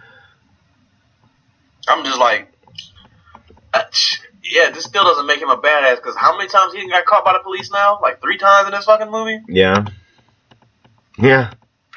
I'm just like, uh, yeah, this still doesn't make him a badass. Because how many times he got caught by the police now? Like three times in this fucking movie. Yeah. Yeah.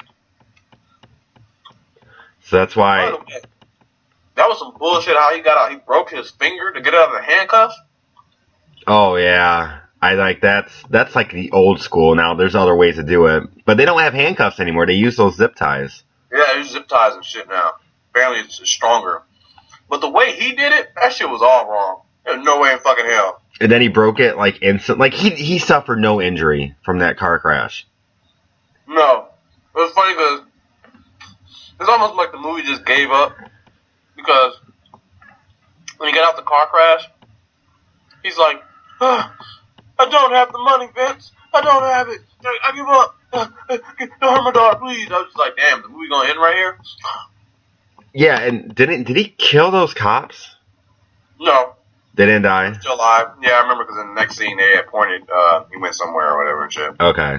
So that's why. By the way, that was some bullshit. How he got out? He broke his finger to get out of the handcuffs. Oh yeah, I like that's that's like the old school. Now there's other ways to do it, but they don't have handcuffs anymore. They use those zip ties. Yeah, there's zip ties and shit now. Apparently it's stronger. But the way he did it, that shit was all wrong. There's no way in fucking hell. And then he broke it like instant. Like he he suffered no injury from that car crash. No. It was funny because it's almost like the movie just gave up. Because when he got out the car crash, he's like, oh, I don't have the money, Vince. I don't have it. I, I give up. Uh, don't hurt my daughter, please. I was just like, damn, the movie gonna end right here? Yeah, and didn't did he kill those cops? No. They didn't die? Still alive. Yeah, I remember because in the next scene they had pointed, uh, he went somewhere or whatever and shit. Okay.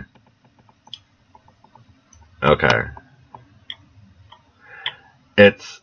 Okay. It's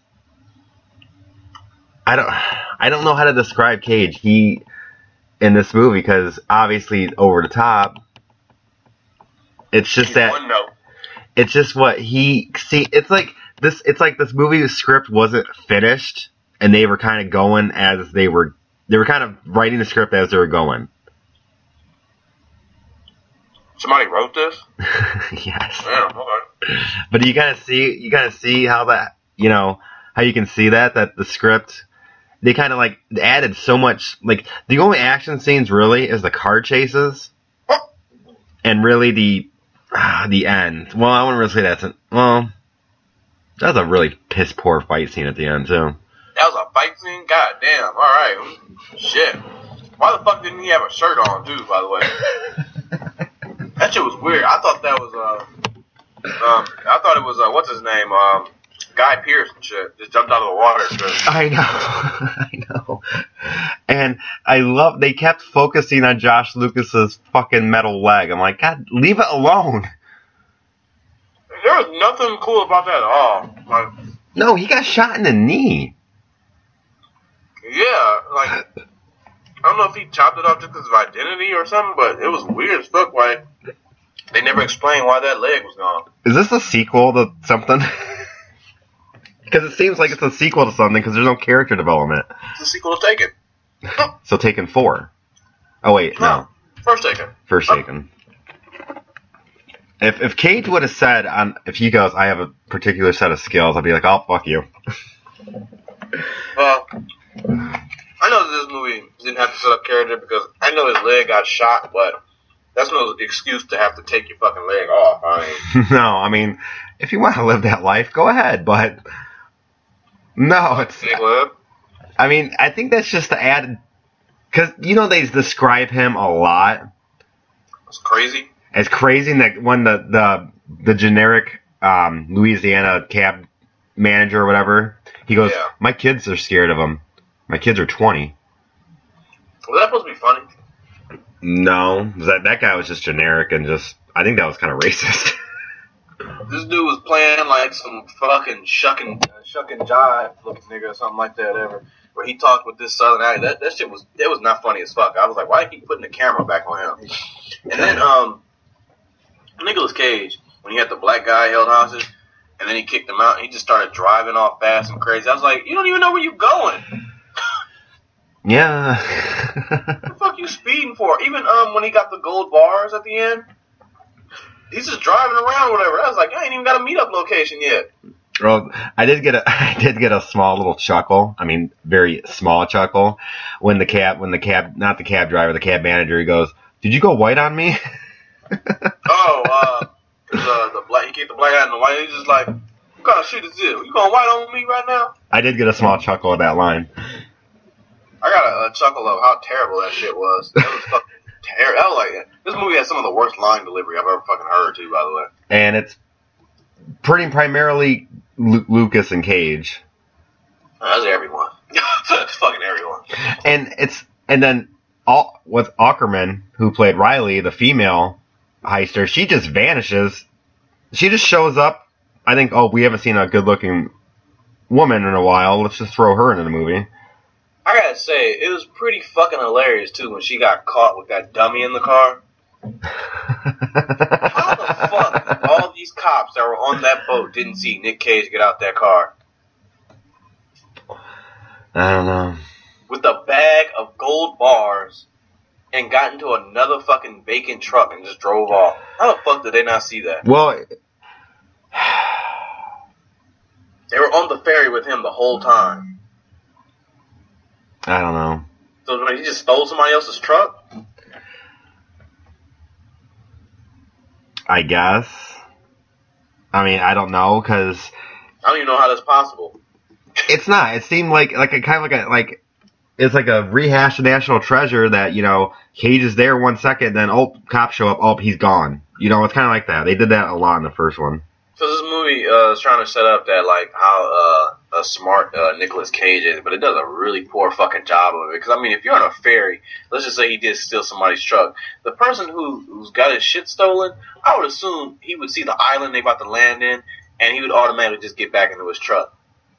I don't I don't know how to describe Cage. He in this movie because obviously over the top. It's just He's that one note. it's just what he see. It's like this. It's like this movie script wasn't finished, and they were kind of going as they were. They were kind of writing the script as they were going. Somebody wrote this? Yes. Yeah, okay. But you kind of see, you kind of see how that, you know, how you can see that, that the script, they kind of like added so much, like the only action scenes really is the car chases, and really the, ah, the end. Well, I wouldn't really say that's, an, well, that was a really piss poor fight scene at the end too. That was a fight scene? God damn, alright. Shit. Why the fuck didn't he have a shirt on too, by the way? That shit was weird. I thought that was, uh, um, I thought it was, uh, what's his name, um, Guy Pearce and shit. Just jumped out of the water. Shit. I know. I know. And I love, they kept focusing on Josh Lucas's fucking metal leg. I'm like, God, leave it alone. There was nothing cool about that at all. Like, no, he got shot in the knee. Yeah, like, I don't know if he chopped it off just because of identity or something, but it was weird as fuck. Like, they never explained why that leg was gone. Is this a sequel to something? Because it seems like it's a sequel to something because there's no character development. It's a sequel to Taken. So Taken four. Oh, wait, no. no. First Taken. First Taken. If if Cage would have said, on, if he goes, I have a particular set of skills, I'd be like, oh, fuck you. Well, I know that this movie didn't have to set up character because I know his leg got shot, but that's no excuse to have to take your fucking leg off. I mean, no, I mean, if you want to live that life, go ahead, but no, it's. I mean, I think that's just to add, because you know they describe him a lot. It's crazy. As crazy that when the the the generic um, Louisiana cab manager or whatever, he goes, yeah. My kids are scared of him. My kids are twenty. Was that supposed to be funny? No, that that guy was just generic and just. I think that was kind of racist. This dude was playing like some fucking shucking, shucking jive looking nigga or something like that ever. Where he talked with this southern accent. That that shit was that was not funny as fuck. I was like, why keep putting the camera back on him? And then um, Nicolas Cage, when he had the black guy held hostage, and then he kicked him out, and he just started driving off fast and crazy. I was like, you don't even know where you're going. Yeah. What the fuck you speeding for? Even um when he got the gold bars at the end, he's just driving around or whatever. I was like, I ain't even got a meetup location yet. Well, I did get a I did get a small little chuckle. I mean, very small chuckle when the cab when the cab not the cab driver, the cab manager, he goes, "Did you go white on me?" oh, uh, cause, uh, the black he kicked the black guy in the white. He's just like, "What kind of shit is this? You going white on me right now?" I did get a small chuckle at that line. I got a, a chuckle of how terrible that shit was. That was fucking terrible. I was like, this movie has some of the worst line delivery I've ever fucking heard, too, by the way. And it's pretty primarily Lu- Lucas and Cage. That's everyone. That's fucking everyone. And it's and then all with Ackerman, who played Riley, the female heister, she just vanishes. She just shows up. I think, oh, we haven't seen a good-looking woman in a while. Let's just throw her into the movie. I gotta say, it was pretty fucking hilarious, too, when she got caught with that dummy in the car. How the fuck did all these cops that were on that boat didn't see Nick Cage get out that car? I don't know. With a bag of gold bars and got into another fucking vacant truck and just drove off. How the fuck did they not see that? Well, they were on the ferry with him the whole time. I don't know. So he just stole somebody else's truck? I guess. I mean, I don't know, because I don't even know how that's possible. It's not. It seemed like like a kind of like a like it's like a rehashed National Treasure that, you know, Cage is there one second, then oh, cops show up, oh, he's gone. You know, it's kind of like that. They did that a lot in the first one. So this movie uh, is trying to set up that like how uh, a smart uh, Nicolas Cage is, but it does a really poor fucking job of it. Because I mean, if you're on a ferry, let's just say he did steal somebody's truck, the person who who's got his shit stolen, I would assume he would see the island they about to land in, and he would automatically just get back into his truck.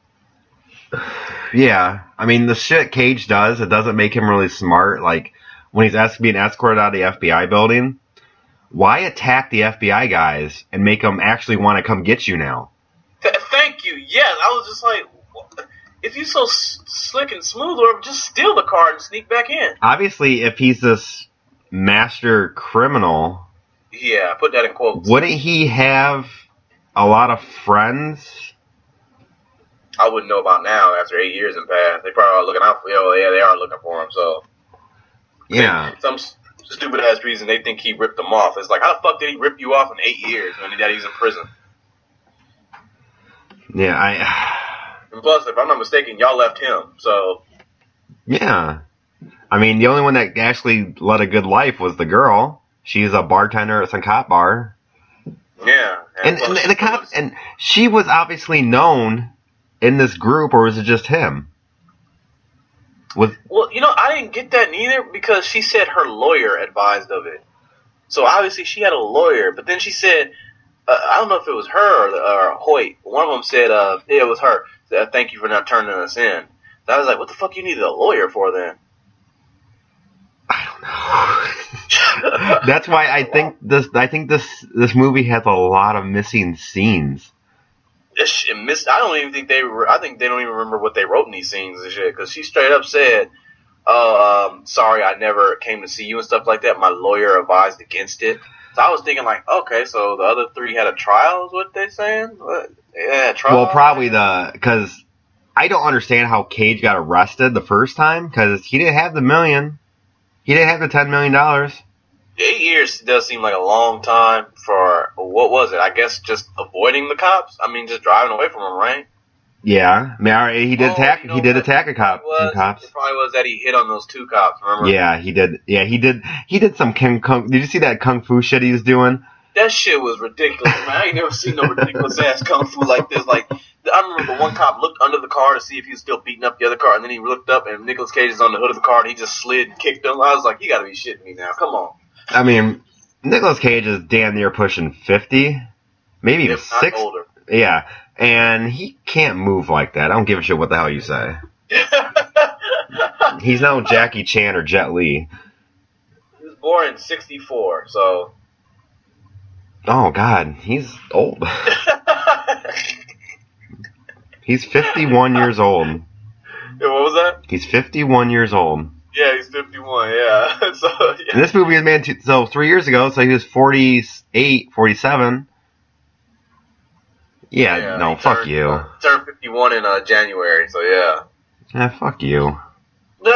Yeah, I mean the shit Cage does, it doesn't make him really smart. Like when he's asked being escorted out of the F B I building. Why attack the F B I guys and make them actually want to come get you now? Th- thank you. Yes, I was just like, if you're so s- slick and smooth, or just steal the car and sneak back in. Obviously, if he's this master criminal, Yeah, put that in quotes. Wouldn't he have a lot of friends? I wouldn't know about now after eight years in past. They probably are looking out for him. Oh, yeah, they are looking for him. So yeah, they, some stupid ass reason they think he ripped them off. It's like, how the fuck did he rip you off in eight years when that he's in prison? Yeah, I. And plus, if I'm not mistaken, y'all left him. So yeah, I mean, the only one that actually led a good life was the girl. She's a bartender at some cop bar. Yeah, and and, and the cop and she was obviously known in this group, or was it just him? Was well, you know, I didn't get that neither because she said her lawyer advised of it. So obviously she had a lawyer, but then she said, uh, I don't know if it was her or, the, or Hoyt. One of them said, uh, yeah, it was her. Said, thank you for not turning us in. So I was like, what the fuck you needed a lawyer for then? I don't know. That's why I think this. I think this this movie has a lot of missing scenes. This shit missed. I don't even think they. Re- I think they don't even remember what they wrote in these scenes and shit. Because she straight up said, "Oh, um, sorry, I never came to see you and stuff like that. My lawyer advised against it." So I was thinking, like, okay, so the other three had a trial. Is what they saying? What? Yeah, trial. Well, probably the because I don't understand how Cage got arrested the first time because he didn't have the million. He didn't have the ten million dollars. Eight years does seem like a long time for, what was it? I guess just avoiding the cops? I mean, just driving away from them, right? Yeah. I mean, all right, he did oh, attack, you know he did what? attack a cop, was, some cops. It probably was that he hit on those two cops, remember? Yeah, he did. Yeah, he did, he did some King Kung, did you see that Kung Fu shit he was doing? That shit was ridiculous, man. I ain't never seen no ridiculous ass Kung Fu like this. Like, I remember the one cop looked under the car to see if he was still beating up the other car, and then he looked up and Nicolas Cage is on the hood of the car and he just slid and kicked him. I was like, you gotta be shitting me now. Come on. I mean, Nicolas Cage is damn near pushing fifty, maybe even sixty. Older. Yeah, and he can't move like that. I don't give a shit what the hell you say. He's no Jackie Chan or Jet Li. He was born in sixty-four, so. Oh God, he's old. He's fifty-one years old. Yeah, what was that? He's fifty-one years old. Yeah, he's fifty-one, yeah. so, yeah. And this movie was made two, so three years ago, so he was forty-eight, forty-seven. Yeah, yeah no, fuck turned, you. Uh, turned fifty-one in uh, January, so yeah. Yeah, fuck you. No,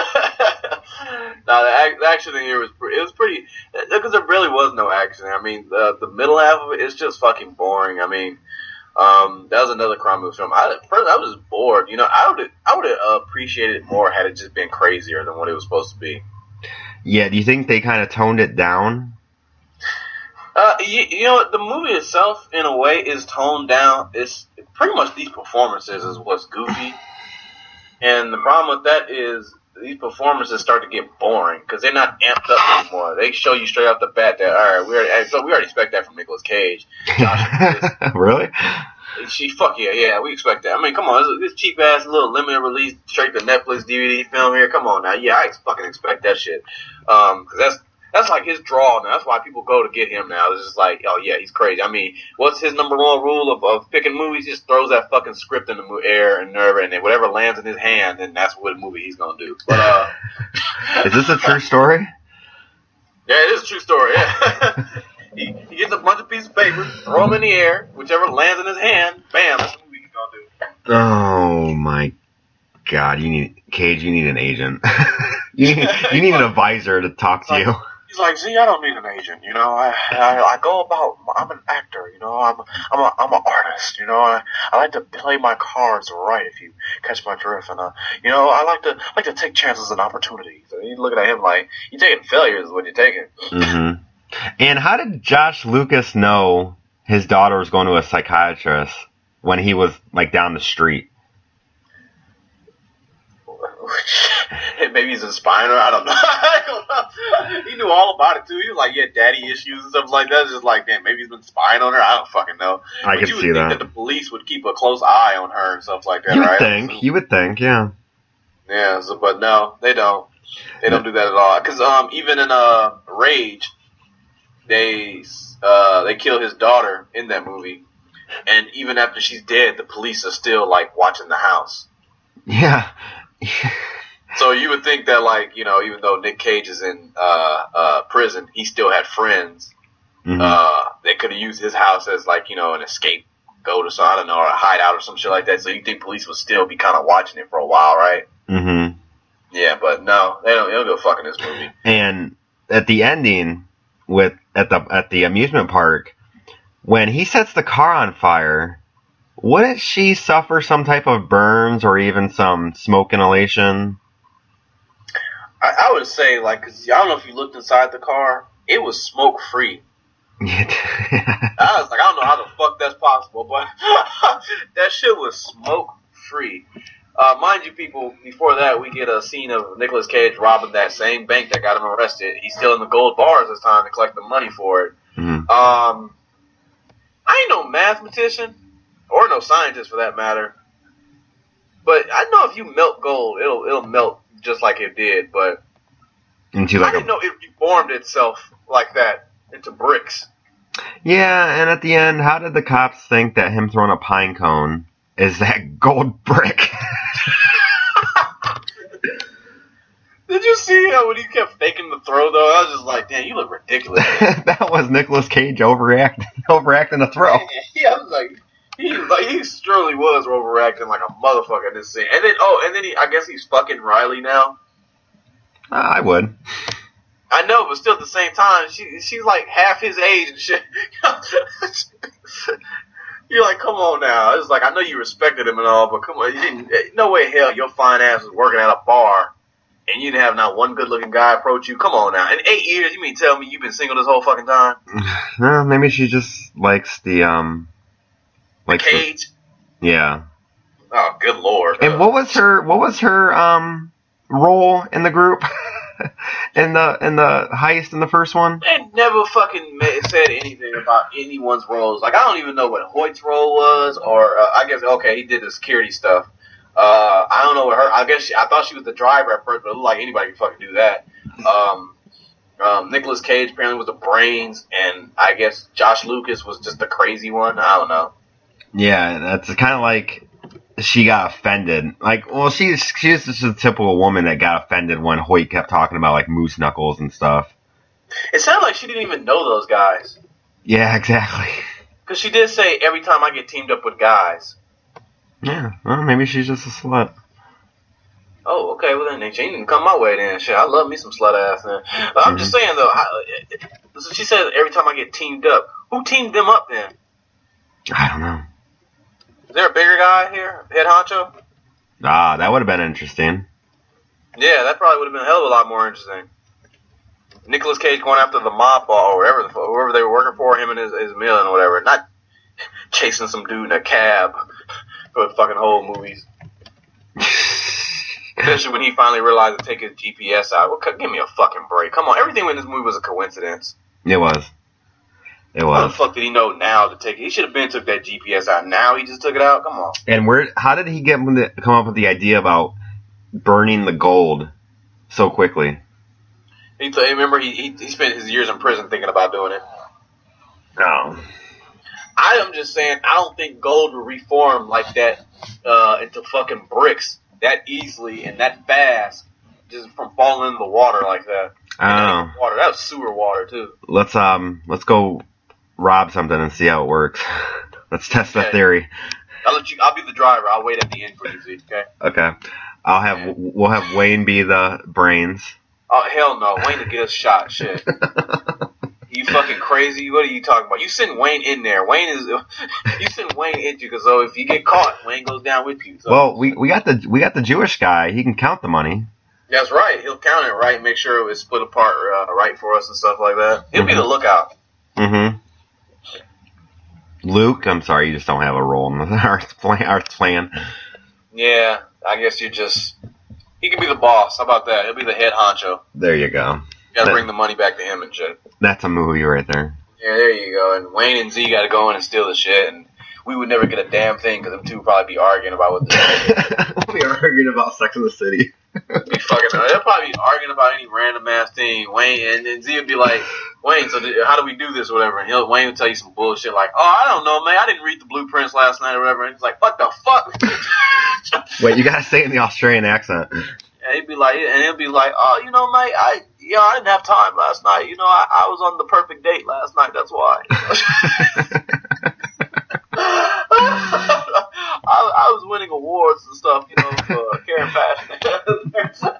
the, ac- the action in here was pre- it was pretty because there really was no action. I mean, the the middle half of it is just fucking boring. I mean, um, that was another crime movie film. I first I was just bored. You know, I would I would have appreciated it more had it just been crazier than what it was supposed to be. Yeah, do you think they kind of toned it down? Uh, you, you know, the movie itself, in a way, is toned down. It's pretty much these performances is what's goofy. And the problem with that is these performances start to get boring because they're not amped up anymore. They show you straight off the bat that, all right, we already, so we already expect that from Nicolas Cage. Josh, really? She, fuck yeah, yeah, we expect that. I mean, come on, this, this cheap ass little limited release straight to Netflix D V D film here. Come on now, yeah, I fucking expect that shit. Um, because that's that's like his draw now. That's why people go to get him now. It's just like, oh yeah, he's crazy. I mean, what's his number one rule of, of picking movies? He just throws that fucking script in the air and nerve, and then whatever lands in his hand, then that's what movie he's gonna do. But uh, is this a true story? Yeah, it is a true story. Yeah. he, he gets a bunch of pieces of paper, throw them in the air, whichever lands in his hand, bam, that's the movie he's gonna do. Oh my God, you need Cage. You need an agent. you need, you need an advisor to talk to you. He's like, see, I don't need an agent, you know. I, I I go about. I'm an actor, you know. I'm I'm a I'm an artist, you know. I, I like to play my cards right, if you catch my drift, and uh, you know, I like to like to take chances and opportunities. And you looking at him like you're taking failures when you're taking. Mm-hmm. And how did Josh Lucas know his daughter was going to a psychiatrist when he was like down the street? Maybe he's spying her. I don't know. I don't know. He knew all about it too. He was like, yeah, daddy issues and stuff like that. It's just like, damn, maybe he's been spying on her. I don't fucking know. I but can you would see think that. that the police would keep a close eye on her and stuff like that, You would right? think. So, you would think, yeah. yeah, so, but no, they don't. They don't do that at all. Because um, even in uh, Rage, they uh, they kill his daughter in that movie, and even after she's dead, the police are still like watching the house. Yeah. So you would think that, like, you know, even though Nick Cage is in uh, uh, prison, he still had friends Mm-hmm. Uh, they could have used his house as like, you know, an escape goat or so, I don't know, or a hideout or some shit like that. So you think police would still be kind of watching it for a while, right? Mm-hmm. Yeah, but no, they don't. They don't go fuck in this movie. And at the ending, with at the at the amusement park, when he sets the car on fire, wouldn't she suffer some type of burns or even some smoke inhalation? I, I would say, like, cause I don't know if you looked inside the car, it was smoke free. I was like, I don't know how the fuck that's possible, but that shit was smoke free. Uh, mind you, people, before that, we get a scene of Nicolas Cage robbing that same bank that got him arrested. He's still in the gold bars this time to collect the money for it. Mm-hmm. Um, I ain't no mathematician, or no scientist for that matter, but I know if you melt gold, it'll it'll melt just like it did, but into like I didn't a, know it reformed itself like that into bricks. Yeah, and at the end, how did the cops think that him throwing a pine cone is that gold brick? Did you see how when he kept faking the throw, though? I was just like, damn, you look ridiculous. That was Nicolas Cage overacting, overacting the throw. Yeah, I was like, he like he surely was overacting like a motherfucker in this scene. And then, oh, and then he, I guess he's fucking Riley now. Uh, I would. I know, but still at the same time, she she's like half his age and shit. You're like, come on now. It's like, I know you respected him and all, but come on. You didn't, no way hell your fine ass was working at a bar and you didn't have not one good looking guy approach you. Come on now. In eight years, you mean tell me you've been single this whole fucking time? No, maybe she just likes the, um... Like Cage? The, yeah. Oh, good lord. And what was her, what was her, um, role in the group? in the in the heist in the first one? They never fucking said anything about anyone's roles. Like, I don't even know what Hoyt's role was, or uh, I guess, okay, he did the security stuff. Uh, I don't know what her, I guess, she, I thought she was the driver at first, but it looked like anybody could fucking do that. Um, um, Nicolas Cage apparently was the brains, and I guess Josh Lucas was just the crazy one. I don't know. Yeah, that's kind of like she got offended. Like, well, she's she's just a typical woman that got offended when Hoyt kept talking about, like, moose knuckles and stuff. It sounded like she didn't even know those guys. Yeah, exactly. Because she did say, every time I get teamed up with guys. Yeah, well, maybe she's just a slut. Oh, okay, well then, she didn't come my way then. Shit, I love me some slut ass then. But I'm mm-hmm. just saying, though, I, so she said every time I get teamed up. Who teamed them up then? I don't know. Is there a bigger guy here? Head honcho? Ah, that would have been interesting. Yeah, that probably would have been a hell of a lot more interesting. Nicolas Cage going after the mob ball or wherever, the, whoever they were working for, him and his, his million or whatever. Not chasing some dude in a cab for the fucking whole movies. Especially when he finally realized to take his G P S out. Well, give me a fucking break. Come on, everything in this movie was a coincidence. It was. It was. How the fuck did he know now to take it? He should have been took that G P S out. Now he just took it out? Come on. And where? How did he get the, come up with the idea about burning the gold so quickly? He t- remember he, he he spent his years in prison thinking about doing it. No. I am just saying, I don't think gold will reform like that uh, into fucking bricks that easily and that fast, just from falling into the water like that. Oh. Water. That was sewer water too. Let's um let's go rob something and see how it works. Let's test okay. the theory. I'll let you. I'll be the driver. I'll wait at the end for you, Z. Okay. Okay. I'll have yeah. we'll have Wayne be the brains. Oh hell no, Wayne to get us shot. Shit. You fucking crazy? What are you talking about? You send Wayne in there. Wayne is you send Wayne into you because so if you get caught, Wayne goes down with you. So. Well, we we got the we got the Jewish guy. He can count the money. That's right. He'll count it right, make sure it was split apart uh, right for us and stuff like that. He'll mm-hmm. be the lookout. Mm-hmm. Luke, I'm sorry, you just don't have a role in the Earth plan. Earth plan. Yeah, I guess you just he can be the boss. How about that? He'll be the head honcho. There you go. You gotta that, bring the money back to him and shit. That's a movie right there. Yeah, there you go. And Wayne and Z gotta go in and steal the shit, and we would never get a damn thing because them two would probably be arguing about what the we'll be arguing about Sex in the City. be fucking, they'll probably be arguing about any random ass thing. Wayne and then Z would be like, Wayne, so th- how do we do this or whatever? And he'll Wayne would tell you some bullshit like, oh, I don't know, man, I didn't read the blueprints last night or whatever. And he's like, what the fuck? Wait, you gotta say it in the Australian accent. And he'd be like, and he'll be like, oh, you know, mate, I, yeah, I didn't have time last night. You know, I, I was on the perfect date last night. That's why. I, I was winning awards and stuff, you know, for care and passion.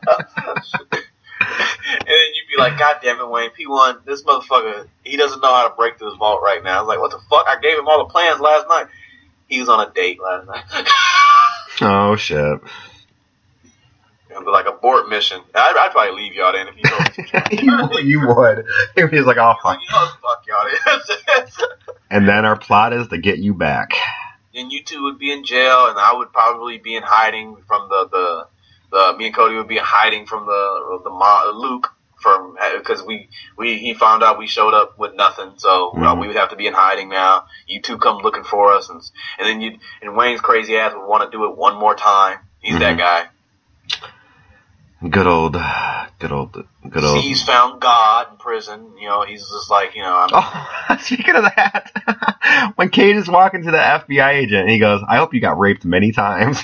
And then you'd be like, God damn it, Wayne, P one, this motherfucker, he doesn't know how to break through his vault right now. I was like, what the fuck? I gave him all the plans last night. He was on a date last night. Oh, shit. And be like, abort mission. I'd, I'd probably leave y'all then if you told me. You would. He was like, oh, fuck. You know, fuck y'all. And then our plot is to get you back. And you two would be in jail, and I would probably be in hiding from the, the, the me and Cody would be in hiding from the, the, the Luke, from, because we, we, he found out we showed up with nothing, so mm-hmm. uh, we would have to be in hiding now. You two come looking for us, and, and then you, and Wayne's crazy ass would want to do it one more time. He's mm-hmm. that guy. Good old, good old, good old. He's found God in prison. You know, he's just like, you know. I'm, oh, speaking of that, when Cage is walking to the F B I agent, he goes, "I hope you got raped many times."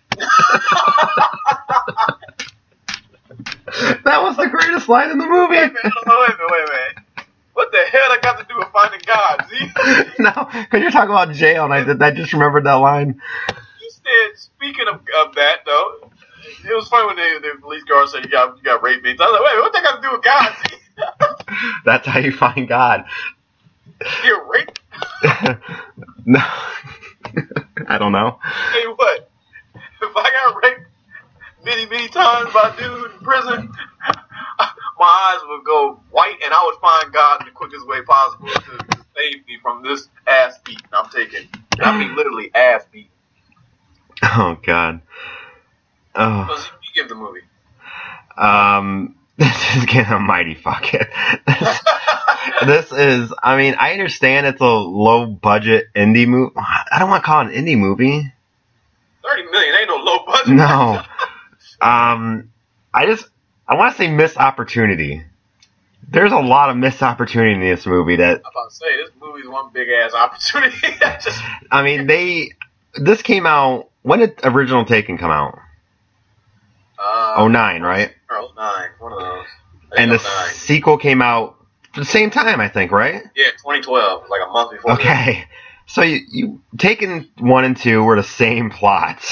That was the greatest line in the movie. Wait a minute, wait a minute, wait a minute. What the hell that got to do with finding God? See? No, because you're talking about jail, and I did. I just remembered that line. You said, speaking of, of that, though. It was funny when they, the police guard said you got you got raped. I was like, wait, what that got to do with God? That's how you find God. You're raped? No, I don't know. Hey, what? If I got raped many, many times by a dude in prison, my eyes would go white, and I would find God in the quickest way possible to, to save me from this ass beating I'm taking. I mean, literally ass beating. Oh God. Oh. So you give the movie. Um, this is getting a mighty fuck it. This, this is, I mean, I understand it's a low budget indie movie. I don't want to call it an indie movie. Thirty million ain't no low budget. No. um, I just, I want to say missed opportunity. There's a lot of missed opportunity in this movie that. I'm about to say this movie's one big ass opportunity. Just, I mean, they. This came out. When did Original Taken come out? Uh, oh nine, right? Or oh nine, one of those. And the oh sequel came out at the same time, I think, right? Yeah, twenty twelve, like a month before. Okay, that. So you, you Taken one and two were the same plots.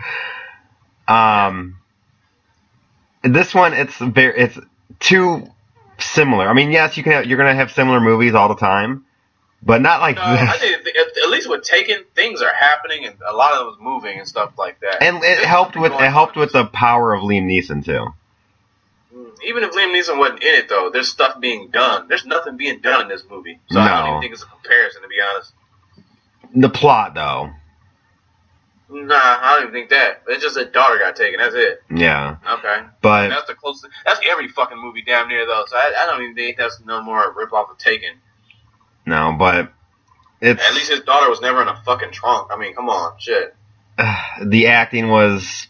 um, this one it's very it's too similar. I mean, yes, you can have, you're gonna have similar movies all the time. But not like no, this. I think at least with Taken, things are happening, and a lot of it was moving and stuff like that. And it helped with it helped with the power of Liam Neeson too. Even if Liam Neeson wasn't in it, though, there's stuff being done. There's nothing being done in this movie, so no. I don't even think it's a comparison, to be honest. The plot, though. Nah, I don't even think that. It's just a daughter got taken. That's it. Yeah. Okay. But that's the closest. That's every fucking movie damn near though. So I, I don't even think that's no more a rip off of Taken. No, but it's at least his daughter was never in a fucking trunk. I mean, come on, shit. Uh, the acting was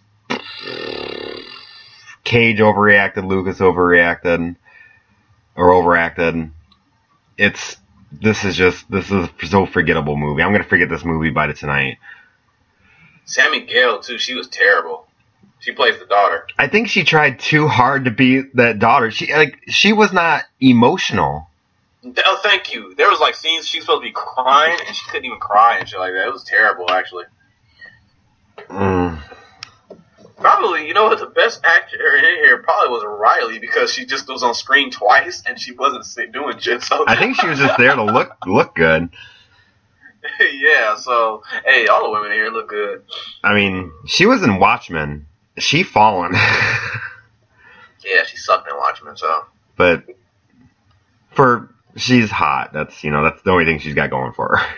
Cage overreacted, Lucas overreacted, or overacted. It's this is just this is a so forgettable movie. I'm gonna forget this movie by the tonight. Sammy Gale too. She was terrible. She plays the daughter. I think she tried too hard to be that daughter. She like she was not emotional. Oh, thank you. There was like scenes she's supposed to be crying and she couldn't even cry and shit like that. It was terrible, actually. Mm. Probably, you know what? The best actor in here probably was Riley because she just was on screen twice and she wasn't doing shit. So I think she was just there to look look good. Yeah. So hey, all the women here look good. I mean, she was in Watchmen. She fallen. Yeah, she sucked in Watchmen. So, but for she's hot. That's you know that's the only thing she's got going for her.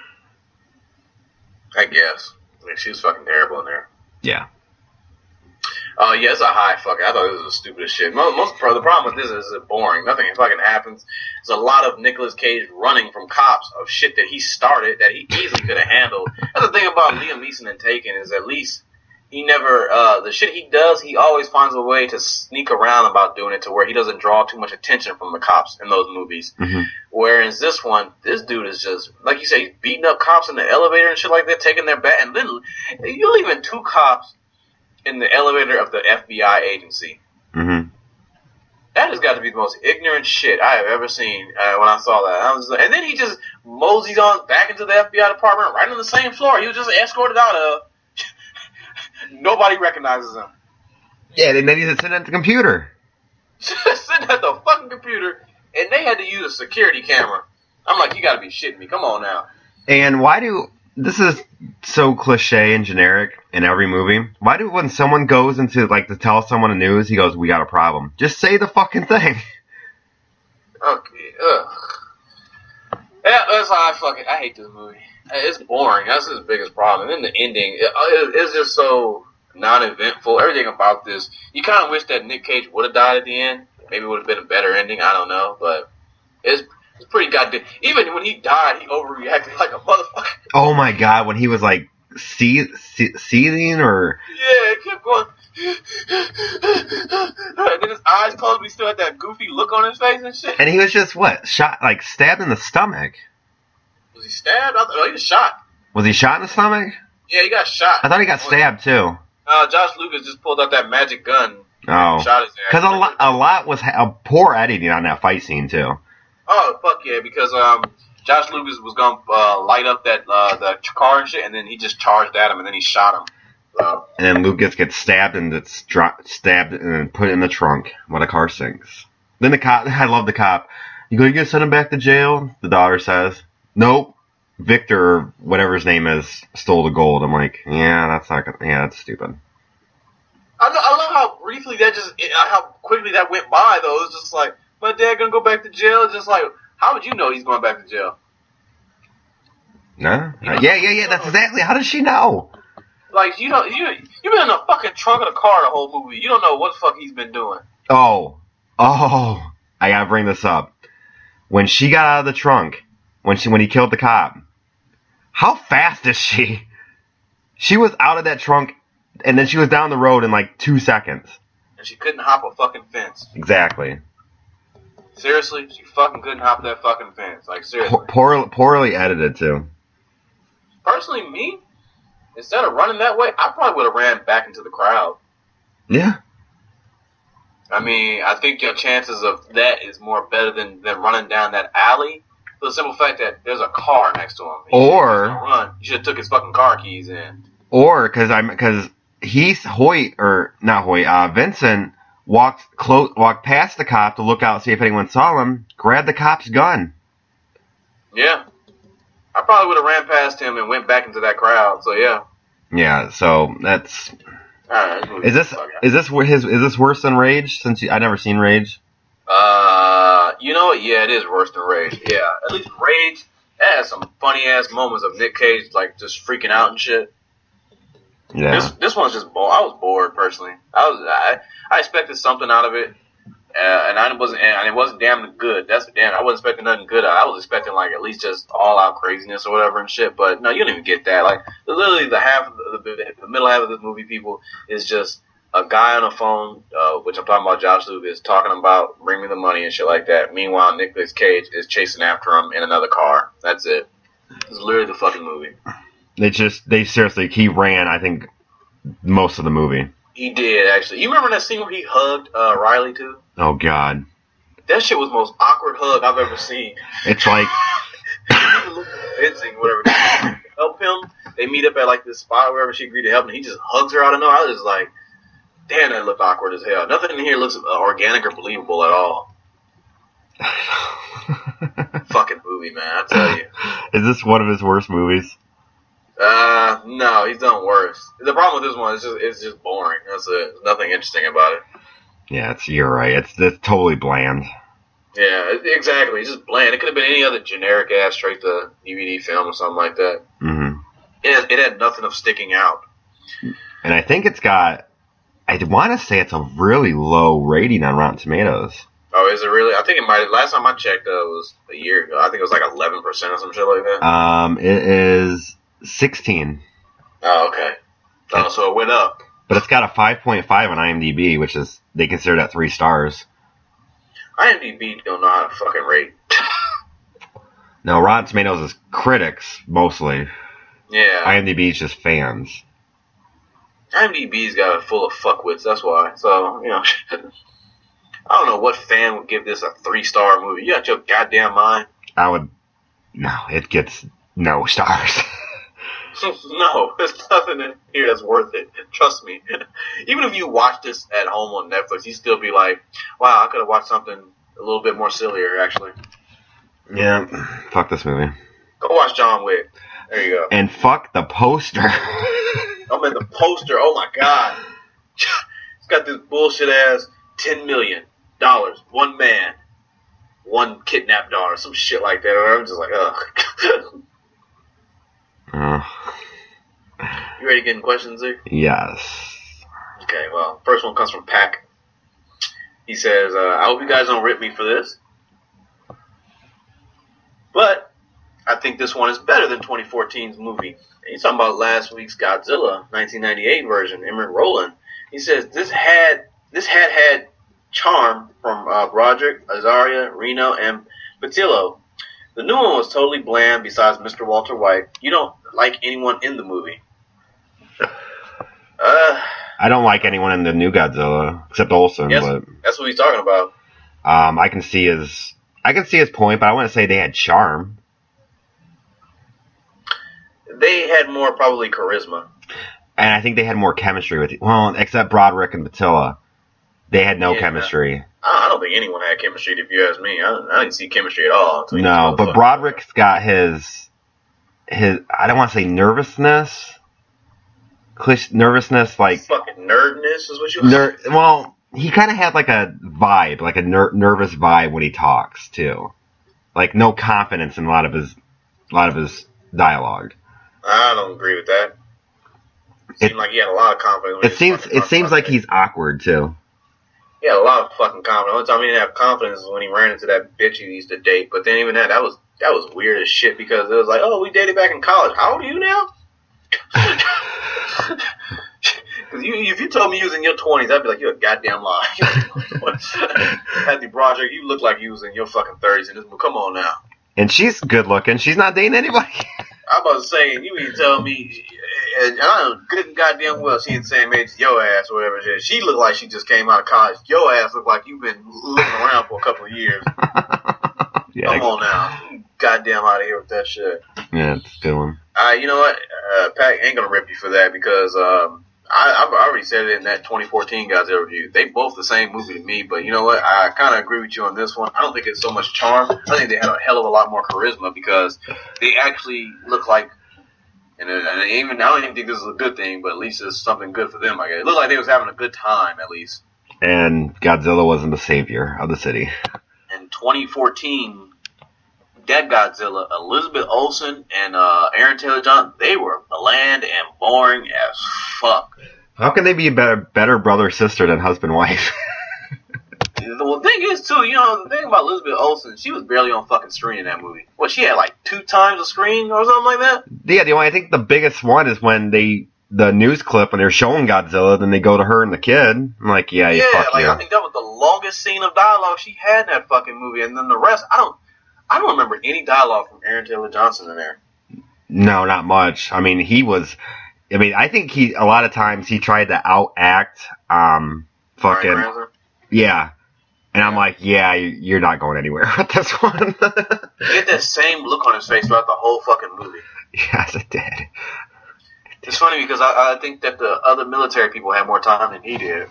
I guess. I mean, she was fucking terrible in there. Yeah. Oh, uh, yeah, it's a high fucking. I thought this was the stupidest shit. Most, most the problem with this is it's boring. Nothing fucking happens. There's a lot of Nicolas Cage running from cops of shit that he started that he easily could have handled. That's the thing about Liam Neeson and Taken is at least he never, uh, the shit he does, he always finds a way to sneak around about doing it to where he doesn't draw too much attention from the cops in those movies. Mm-hmm. Whereas this one, this dude is just, like you say, he's beating up cops in the elevator and shit like that, taking their bat, and then you're leaving two cops in the elevator of the F B I agency. Mm-hmm. That has got to be the most ignorant shit I have ever seen uh, when I saw that. I was like, and then he just moseys on back into the F B I department right on the same floor. He was just escorted out of. Nobody recognizes him. Yeah, and then he's sitting at the computer. Sitting at the fucking computer, and they had to use a security camera. I'm like, you gotta be shitting me. Come on now. And why do... This is so cliche and generic in every movie. Why do when someone goes into, like, to tell someone the news, he goes, we got a problem. Just say the fucking thing. Okay, ugh. Yeah, that's how I fucking, I hate this movie. It's boring. That's his biggest problem. And then the ending, it, it, it's just so non-eventful. Everything about this, you kind of wish that Nick Cage would have died at the end. Maybe it would have been a better ending. I don't know, but it's... It's pretty goddamn. Even when he died, he overreacted like a motherfucker. Oh my god, when he was like see, see, seething or. Yeah, it kept going. And then his eyes closed, but he still had that goofy look on his face and shit. And he was just what? Shot, like stabbed in the stomach. Was he stabbed? I thought, oh, he was shot. Was he shot in the stomach? Yeah, he got shot. I thought he got stabbed too. Uh, Josh Lucas just pulled out that magic gun. Oh. Shot his ass. Because a lot, a lot was a poor editing on that fight scene too. Oh, fuck yeah, because um, Josh Lucas was going to uh, light up that uh, the car and shit, and then he just charged at him, and then he shot him. So. And then Lucas gets stabbed, and it's dro- stabbed and then put in the trunk when a car sinks. Then the cop, I love the cop. You go, you gonna send him back to jail? The daughter says, nope. Victor, or whatever his name is, stole the gold. I'm like, yeah, that's not gonna, yeah, that's stupid. I, lo- I love how briefly that just, how quickly that went by, though. It was just like, my dad gonna go back to jail? It's just like, how would you know he's going back to jail? No? Uh, yeah, yeah, yeah, that's exactly, how does she know? Like, you don't, you, you've been in the fucking trunk of the car the whole movie. You don't know what the fuck he's been doing. Oh, oh, I gotta bring this up. When she got out of the trunk, when she, when he killed the cop, how fast is she? She was out of that trunk, and then she was down the road in like two seconds. And she couldn't hop a fucking fence. Exactly. Seriously, she fucking couldn't hop that fucking fence. Like, seriously. Poor, poorly edited, too. Personally, me, instead of running that way, I probably would have ran back into the crowd. Yeah. I mean, I think your chances of that is more better than, than running down that alley for the simple fact that there's a car next to him. He or... run. You should have took his fucking car keys in. Or, because I'm, because he's, Hoyt, or, not Hoyt, uh, Vincent... Walked close, walked past the cop to look out, see if anyone saw him. Grabbed the cop's gun. Yeah, I probably would have ran past him and went back into that crowd. So yeah. Yeah. So that's. All right, is this is this his is this worse than Rage? Since you, I never seen Rage. Uh, you know what? Yeah, it is worse than Rage. Yeah, at least Rage has some funny ass moments of Nick Cage like just freaking out and shit. Yeah. This this one's just bored. I was bored personally. I was I. I expected something out of it, uh, and I wasn't, and it wasn't damn good. That's damn. I wasn't expecting nothing good. I was expecting like at least just all out craziness or whatever and shit. But no, you don't even get that. Like literally, the half, of the, the middle half of this movie, people is just a guy on a phone, uh, which I'm talking about. Josh Lucas talking about bring me the money and shit like that. Meanwhile, Nicolas Cage is chasing after him in another car. That's it. It's literally the fucking movie. They just, they seriously, he ran. I think most of the movie. He did, actually. You remember that scene where he hugged uh, Riley, too? Oh, God. That shit was the most awkward hug I've ever seen. It's like... convincing, whatever. Help him. They meet up at, like, this spot wherever she agreed to help, and he just hugs her out of nowhere. I was just like, damn, that looked awkward as hell. Nothing in here looks uh, organic or believable at all. Fucking movie, man, I tell you. Is this one of his worst movies? Uh, no, he's done worse. The problem with this one is just it's just boring. That's it. There's nothing interesting about it. Yeah, it's you're right. It's it's totally bland. Yeah, exactly. It's just bland. It could have been any other generic ass straight to D V D film or something like that. Mm-hmm. It it had nothing of sticking out. And I think it's got. I want to say it's a really low rating on Rotten Tomatoes. Oh, is it really? I think it might. Last time I checked, uh, it was a year ago. I think it was like eleven percent or some shit like that. Um, it is. sixteen. Oh, okay. Oh, so it went up. But it's got a five point five on IMDb, which is, they consider that three stars. IMDb don't know how to fucking rate. No, Rotten Tomatoes is critics, mostly. Yeah. IMDb is just fans. IMDb's got it full of fuckwits, that's why. So, you know. I don't know what fan would give this a three-star movie. You got your goddamn mind? I would. No, it gets no stars. No, there's nothing in here that's worth it. Trust me. Even if you watch this at home on Netflix, you'd still be like, wow, I could have watched something a little bit more sillier, actually. Yeah, fuck this movie. Go watch John Wick. There you go. And fuck the poster. I'm in the poster. Oh, my God. It's got this bullshit-ass ten million dollars. One man. One kidnapped daughter. Some shit like that. I'm just like, ugh. uh, you ready to get in questions, Zeke? Yes. Okay, well, first one comes from Pack. He says, uh, I hope you guys don't rip me for this, but I think this one is better than twenty fourteen's movie. He's talking about last week's Godzilla nineteen ninety-eight version, Emmett Roland. He says, this had this had had charm from uh, Broderick, Azaria, Reno, and Patillo. The new one was totally bland besides Mister Walter White. You don't like anyone in the movie. Uh, I don't like anyone in the new Godzilla except Olsen. yes, but that's what he's talking about. um, I can see his, I can see his point, but I want to say they had charm. They had more probably charisma. And I think they had more chemistry with, well, except Broderick and Patillo. They had no Yeah. chemistry. I don't think anyone had chemistry, if you ask me. I, I didn't see chemistry at all. No, but Broderick's got his, his, I don't want to say nervousness. Clish, nervousness, like. Fucking nerdness is what you ner- Well, he kind of had like a vibe, like a ner- nervous vibe when he talks, too. Like, no confidence in a lot of his, a lot of his dialogue. I don't agree with that. It seemed It- like he had a lot of confidence. when It he was seems, fucking it talking seems about like that. he's awkward, too. He had a lot of fucking confidence. The only time he didn't have confidence is when he ran into that bitch he used to date. But then even that, that was that was weird as shit because it was like, oh, we dated back in college. How old are you now? Because you, if you told me you was in your twenties, I'd be like, you're a goddamn lie. Matthew Broderick, you look like you was in your fucking thirties in this movie. Come on now. And she's good looking. She's not dating anybody. I'm about to say, you mean to tell me, and I don't know, good and goddamn well she ain't the same age as your ass or whatever it is. She looked like she just came out of college. Your ass looked like you've been looking around for a couple of years. Yeah, Come on now. Goddamn out of here with that shit. Yeah, it's a good one. Uh, you know what? Uh, Pat ain't gonna rip you for that because um, I, I've already said it in that twenty fourteen Godzilla review. They both the same movie to me, but you know what? I kind of agree with you on this one. I don't think it's so much charm. I think they had a hell of a lot more charisma because they actually look like, and, uh, and even I don't even think this is a good thing, but at least it's something good for them. I guess it looked like they was having a good time at least. And Godzilla wasn't the savior of the city. In twenty fourteen, that Godzilla, Elizabeth Olsen and uh, Aaron Taylor-Johnson, they were bland and boring as fuck. How can they be a better, better brother sister than husband wife? The thing is, too, you know, the thing about Elizabeth Olsen, she was barely on fucking screen in that movie. What, she had like two times the screen or something like that? Yeah, the only I think the biggest one is when they the news clip when they're showing Godzilla, then they go to her and the kid. I'm like, yeah, Yeah, fuck like you. I think that was the longest scene of dialogue she had in that fucking movie, and then the rest, I don't, I don't remember any dialogue from Aaron Taylor Johnson in there. No, not much. I mean, he was. I mean, I think he a lot of times he tried to outact, um, fucking, Bryan Cranston? yeah. And I'm like, yeah, you're not going anywhere with this one. He had that same look on his face throughout the whole fucking movie. Yes, it did. It's funny because I, I think that the other military people had more time than he did.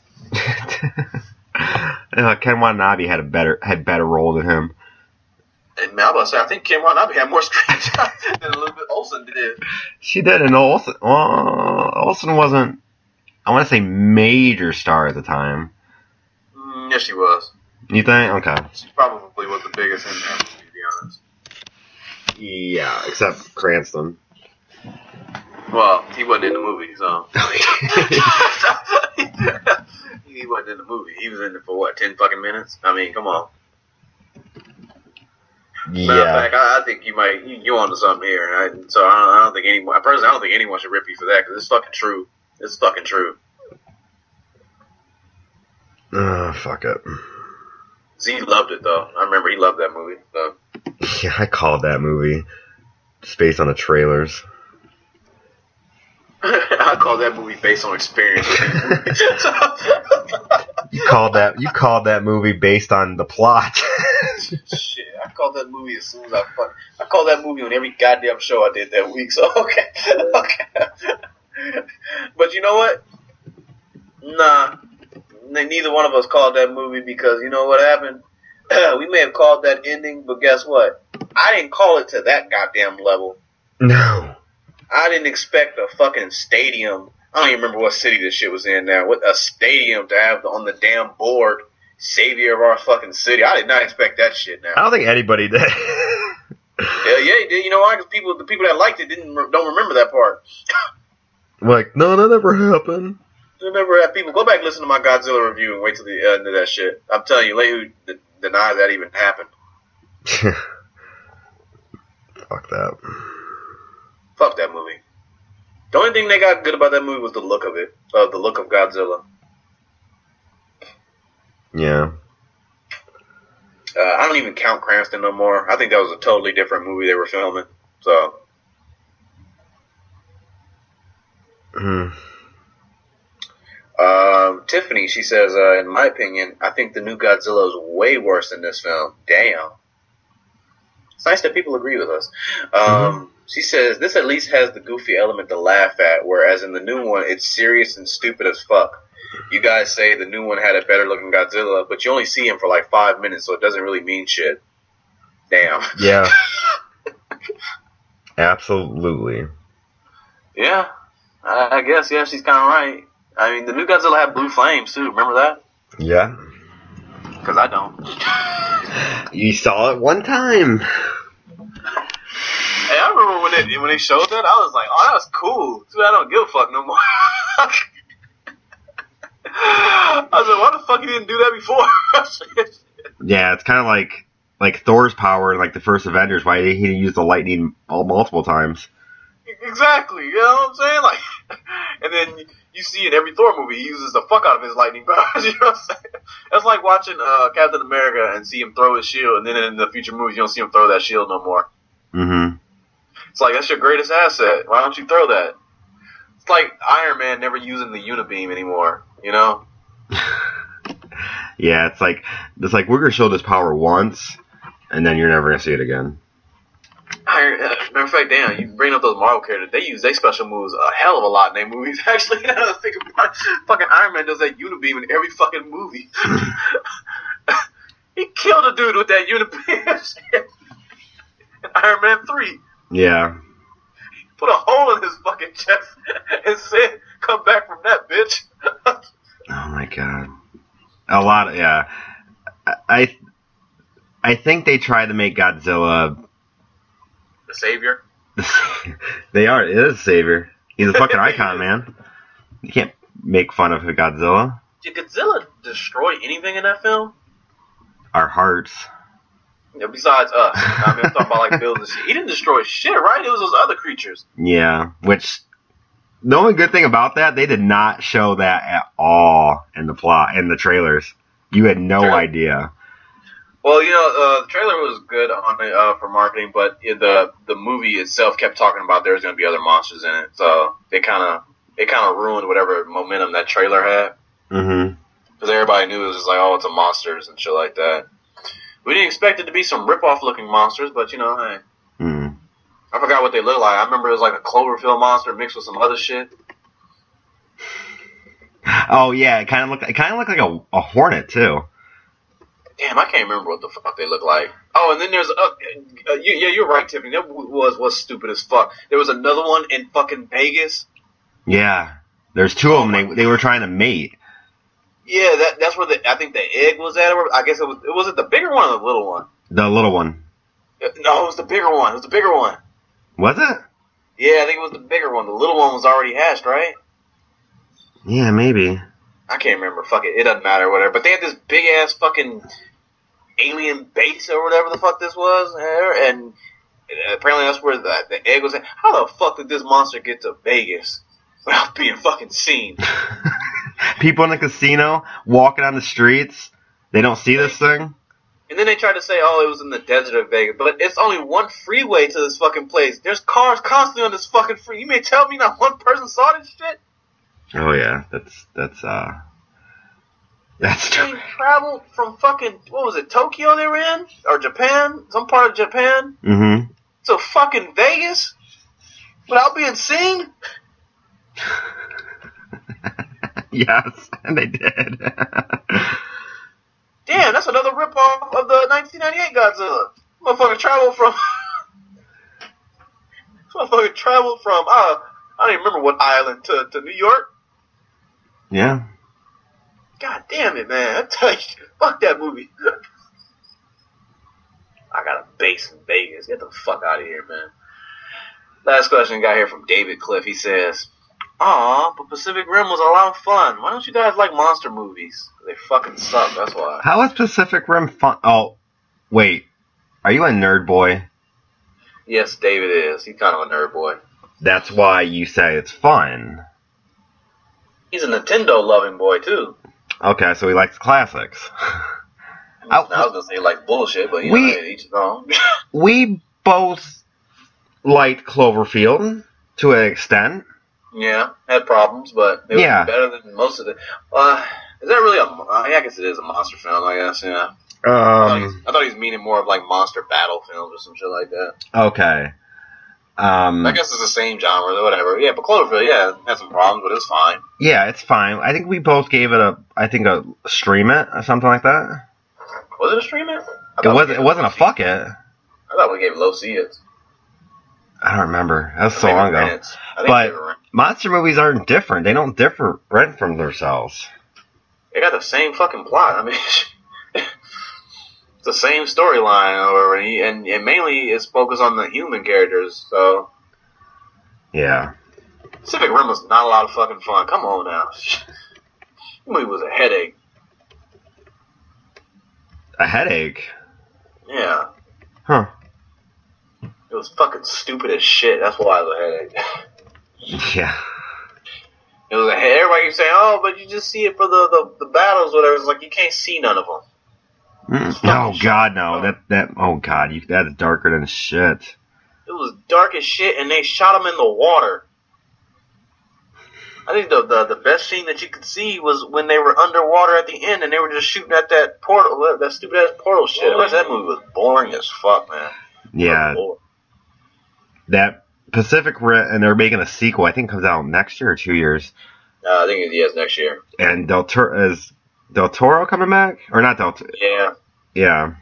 uh, Ken Watanabe had a better had better role than him. And man, I'm about to say, I think Kim Watanabe had more screen time than Elizabeth Olsen did. She did, and Olsen, uh, Olsen wasn't, I want to say, major star at the time. Mm, yes, she was. You think? Okay. She probably was the biggest in that movie, to be honest. Yeah, except Cranston. Well, he wasn't in the movie, so. He wasn't in the movie. He was in it for what, ten fucking minutes? I mean, come on. Yeah. Matter of fact, I, I think you might, you, you onto something here. I, so I don't, I don't think anyone, personally, I don't think anyone should rip you for that, because it's fucking true. It's fucking true. Uh, fuck it. Z loved it, though. I remember he loved that movie, so. Yeah, I called that movie. Just based on the trailers. I call that movie based on experience. You called that you called that movie based on the plot. Shit, I called that movie as soon as I fuck. I called that movie on every goddamn show I did that week. So okay, okay. But you know what? Nah, neither one of us called that movie because you know what happened. We may have called that ending, but guess what? I didn't call it to that goddamn level. No. I didn't expect a fucking stadium. I don't even remember what city this shit was in now. With a stadium to have on the damn board, savior of our fucking city. I did not expect that shit now. I don't think anybody did. Yeah, yeah, he did. You know why? Because people, the people that liked it didn't don't remember that part. Like, no, that never happened. They never had people. Go back and listen to my Godzilla review and wait till the end of that shit. I'm telling you, Lehu d- denies that even happened. Fuck that. Fuck that movie. The only thing they got good about that movie was the look of it. Uh, the look of Godzilla. Yeah. Uh, I don't even count Cranston no more. I think that was a totally different movie they were filming. So. Hmm. Um, Tiffany, she says, uh, in my opinion, I think the new Godzilla is way worse than this film. Damn. It's nice that people agree with us. Um, mm-hmm. She says, this at least has the goofy element to laugh at, whereas in the new one, it's serious and stupid as fuck. You guys say the new one had a better looking Godzilla, but you only see him for like five minutes, so it doesn't really mean shit. Damn. Yeah. Absolutely. Yeah. I, I guess, yeah, she's kind of right. I mean, the new Godzilla had blue flames, too. Remember that? Yeah. Because I don't. You saw it one time. Hey, I remember when they, when they showed that, I was like, oh, that was cool. Dude, I don't give a fuck no more. I was like, why the fuck you didn't do that before? Yeah, it's kind of like like Thor's power in like the first Avengers. Why did he use the lightning all, multiple times? Exactly, you know what I'm saying? Like, and then you see in every Thor movie, he uses the fuck out of his lightning powers. You know what I'm saying? That's like watching uh, Captain America and see him throw his shield, and then in the future movies, you don't see him throw that shield no more. Mm-hmm. It's like, that's your greatest asset. Why don't you throw that? It's like Iron Man never using the Unibeam anymore, you know? Yeah, it's like, it's like we're going to show this power once, and then you're never going to see it again. Iron, uh, matter of fact, damn, you bring up those Marvel characters, they use their special moves a hell of a lot in their movies, actually. Now that I think about it, fucking Iron Man does that Unibeam in every fucking movie. He killed a dude with that Unibeam in Iron Man three. Yeah. Put a hole in his fucking chest and said, come back from that, bitch. Oh my god. A lot of, yeah. I I think they tried to make Godzilla the savior. They are. It is a savior. He's a fucking icon, man. You can't make fun of Godzilla. Did Godzilla destroy anything in that film? Our hearts. Yeah, besides us. I mean, I'm talking about like buildings. He didn't destroy shit, right? It was those other creatures. Yeah, which the only good thing about that, they did not show that at all in the plot, in the trailers. You had no Trailer. idea. Well, you know, uh, the trailer was good on the, uh, for marketing, but it, the the movie itself kept talking about there was going to be other monsters in it, so they kind of it kind of ruined whatever momentum that trailer had. Mm-hmm. Because everybody knew it was just like, oh, it's a monsters and shit like that. We didn't expect it to be some rip-off looking monsters, but you know, hey. Mm. I forgot what they looked like. I remember it was like a Cloverfield monster mixed with some other shit. Oh yeah, it kind of looked. It kind of looked like a, a hornet too. Damn, I can't remember what the fuck they look like. Oh, and then there's uh, uh you, yeah, you're right, Tiffany. That was was stupid as fuck. There was another one in fucking Vegas. Yeah, there's two of them. They they were trying to mate. Yeah, that that's where the I think the egg was at. Or I guess it was. It was it the bigger one or the little one? The little one. No, it was the bigger one. It was the bigger one. Was it? Yeah, I think it was the bigger one. The little one was already hatched, right? Yeah, maybe. I can't remember. Fuck it. It doesn't matter, whatever. But they had this big ass fucking alien base or whatever the fuck this was, and apparently that's where the, the egg was at. How the fuck did this monster get to Vegas without being fucking seen? People in the casino walking on the streets, they don't see this thing. And then they tried to say, oh, it was in the desert of Vegas. But it's only one freeway to this fucking place. There's cars constantly on this fucking free. You may tell me not one person saw this shit? Oh, yeah. That's, that's, uh... That's true. They traveled from fucking, what was it, Tokyo they were in? Or Japan? Some part of Japan? Mm-hmm. To fucking Vegas? Without being seen? Yes, and they did. Damn, that's another ripoff of the nineteen ninety-eight Godzilla. Motherfucker traveled from... Motherfucker traveled from, uh, I don't even remember what island, to, to New York. Yeah. God damn it, man. I tell you, fuck that movie. I got a base in Vegas. Get the fuck out of here, man. Last question got here from David Cliff. He says, aw, but Pacific Rim was a lot of fun. Why don't you guys like monster movies? They fucking suck, that's why. How is Pacific Rim fun? Oh, wait. Are you a nerd boy? Yes, David is. He's kind of a nerd boy. That's why you say it's fun. He's a Nintendo-loving boy, too. Okay, so he likes classics. I, I was going to say he likes bullshit, but you we, know, each his own. We both liked Cloverfield to an extent. Yeah, had problems, but it was yeah. better than most of the... Uh, is that really a... I guess it is a monster film, I guess, yeah. Um, I, thought I thought he was meaning more of like monster battle films or some shit like that. Okay. Um, I guess it's the same genre, whatever. Yeah, but Cloverfield, yeah, had some problems, but it's fine. Yeah, it's fine. I think we both gave it a, I think a stream it or something like that. Was it a stream it? It wasn't. It wasn't a fuck it. I thought we gave low C it. I don't remember. That was so long ago. But monster movies aren't different. They don't differ right from themselves. They got the same fucking plot. I mean, it's the same storyline, or and, and mainly it's focused on the human characters. So yeah, Pacific Rim was not a lot of fucking fun. Come on now, the movie was a headache. A headache. Yeah. Huh. It was fucking stupid as shit. That's why it was a headache. Yeah. It was a headache. Everybody keeps saying, "Oh, but you just see it for the, the, the battles, whatever." It's like you can't see none of them. Mm, oh God, no! That that oh God, you, that is darker than shit. It was dark as shit, and they shot him in the water. I think the, the the best scene that you could see was when they were underwater at the end, and they were just shooting at that portal, that stupid ass portal shit. The rest of that movie was boring as fuck, man. Yeah. That Pacific Rim, and they're making a sequel. I think it comes out next year or two years. Uh, I think it is next year. And Del Toro is Del Toro coming back, or not Del Toro? Yeah. Yeah.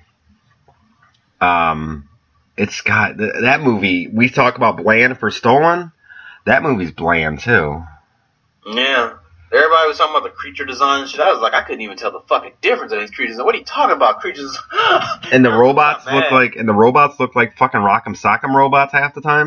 Um, it's got th- that movie. We talk about bland for Stolen. That movie's bland too. Yeah. Everybody was talking about the creature design and shit. I was like, I couldn't even tell the fucking difference in these creatures. What are you talking about, creatures? And the robots look like, and the robots look like fucking Rock'em Sock'em robots half the time.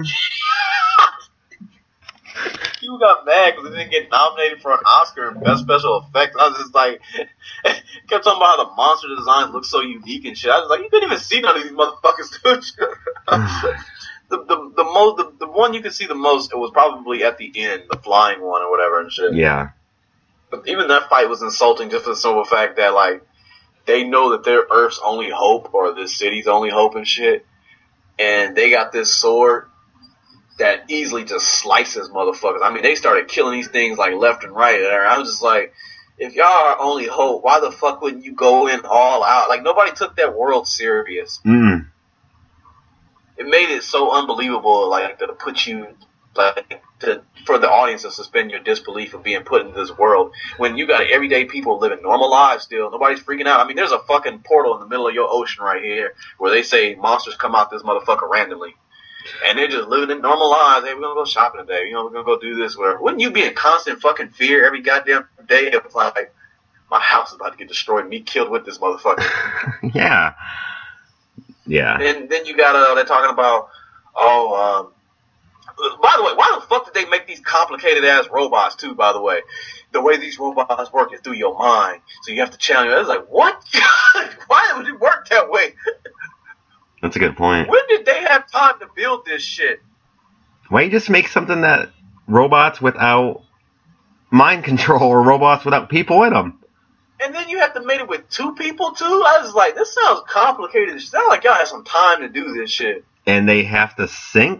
You got mad because it didn't get nominated for an Oscar in Best Special Effects. I was just like, kept talking about how the monster design looks so unique and shit. I was like, you couldn't even see none of these motherfuckers, dude. the the the most the, the one you could see the most, it was probably at the end, the flying one or whatever and shit. Yeah. But even that fight was insulting just for the simple fact that, like, they know that they're Earth's only hope, or this city's only hope and shit. And they got this sword that easily just slices motherfuckers. I mean, they started killing these things, like, left and right. And I was just like, if y'all are only hope, why the fuck wouldn't you go in all out? Like, nobody took that world serious. Mm. It made it so unbelievable, like, to put you, like, to, for the audience to suspend your disbelief of being put into this world when you got everyday people living normal lives still. Nobody's freaking out. I mean, there's a fucking portal in the middle of your ocean right here where they say monsters come out this motherfucker randomly. And they're just living in normal lives. Hey, we're gonna go shopping today. You know, we're gonna go do this. Whatever. Wouldn't you be in constant fucking fear every goddamn day of, like, my house is about to get destroyed, me killed with this motherfucker? Yeah. Yeah. And then you got, uh, they're talking about, oh, um, by the way, why the fuck did they make these complicated ass robots too, by the way? The way these robots work is through your mind. So you have to challenge it. I was like, what? Why would it work that way? That's a good point. When did they have time to build this shit? Why don't you just make something that robots without mind control, or robots without people in them? And then you have to mate it with two people too? I was like, this sounds complicated. It sounds like y'all had some time to do this shit. And they have to sync?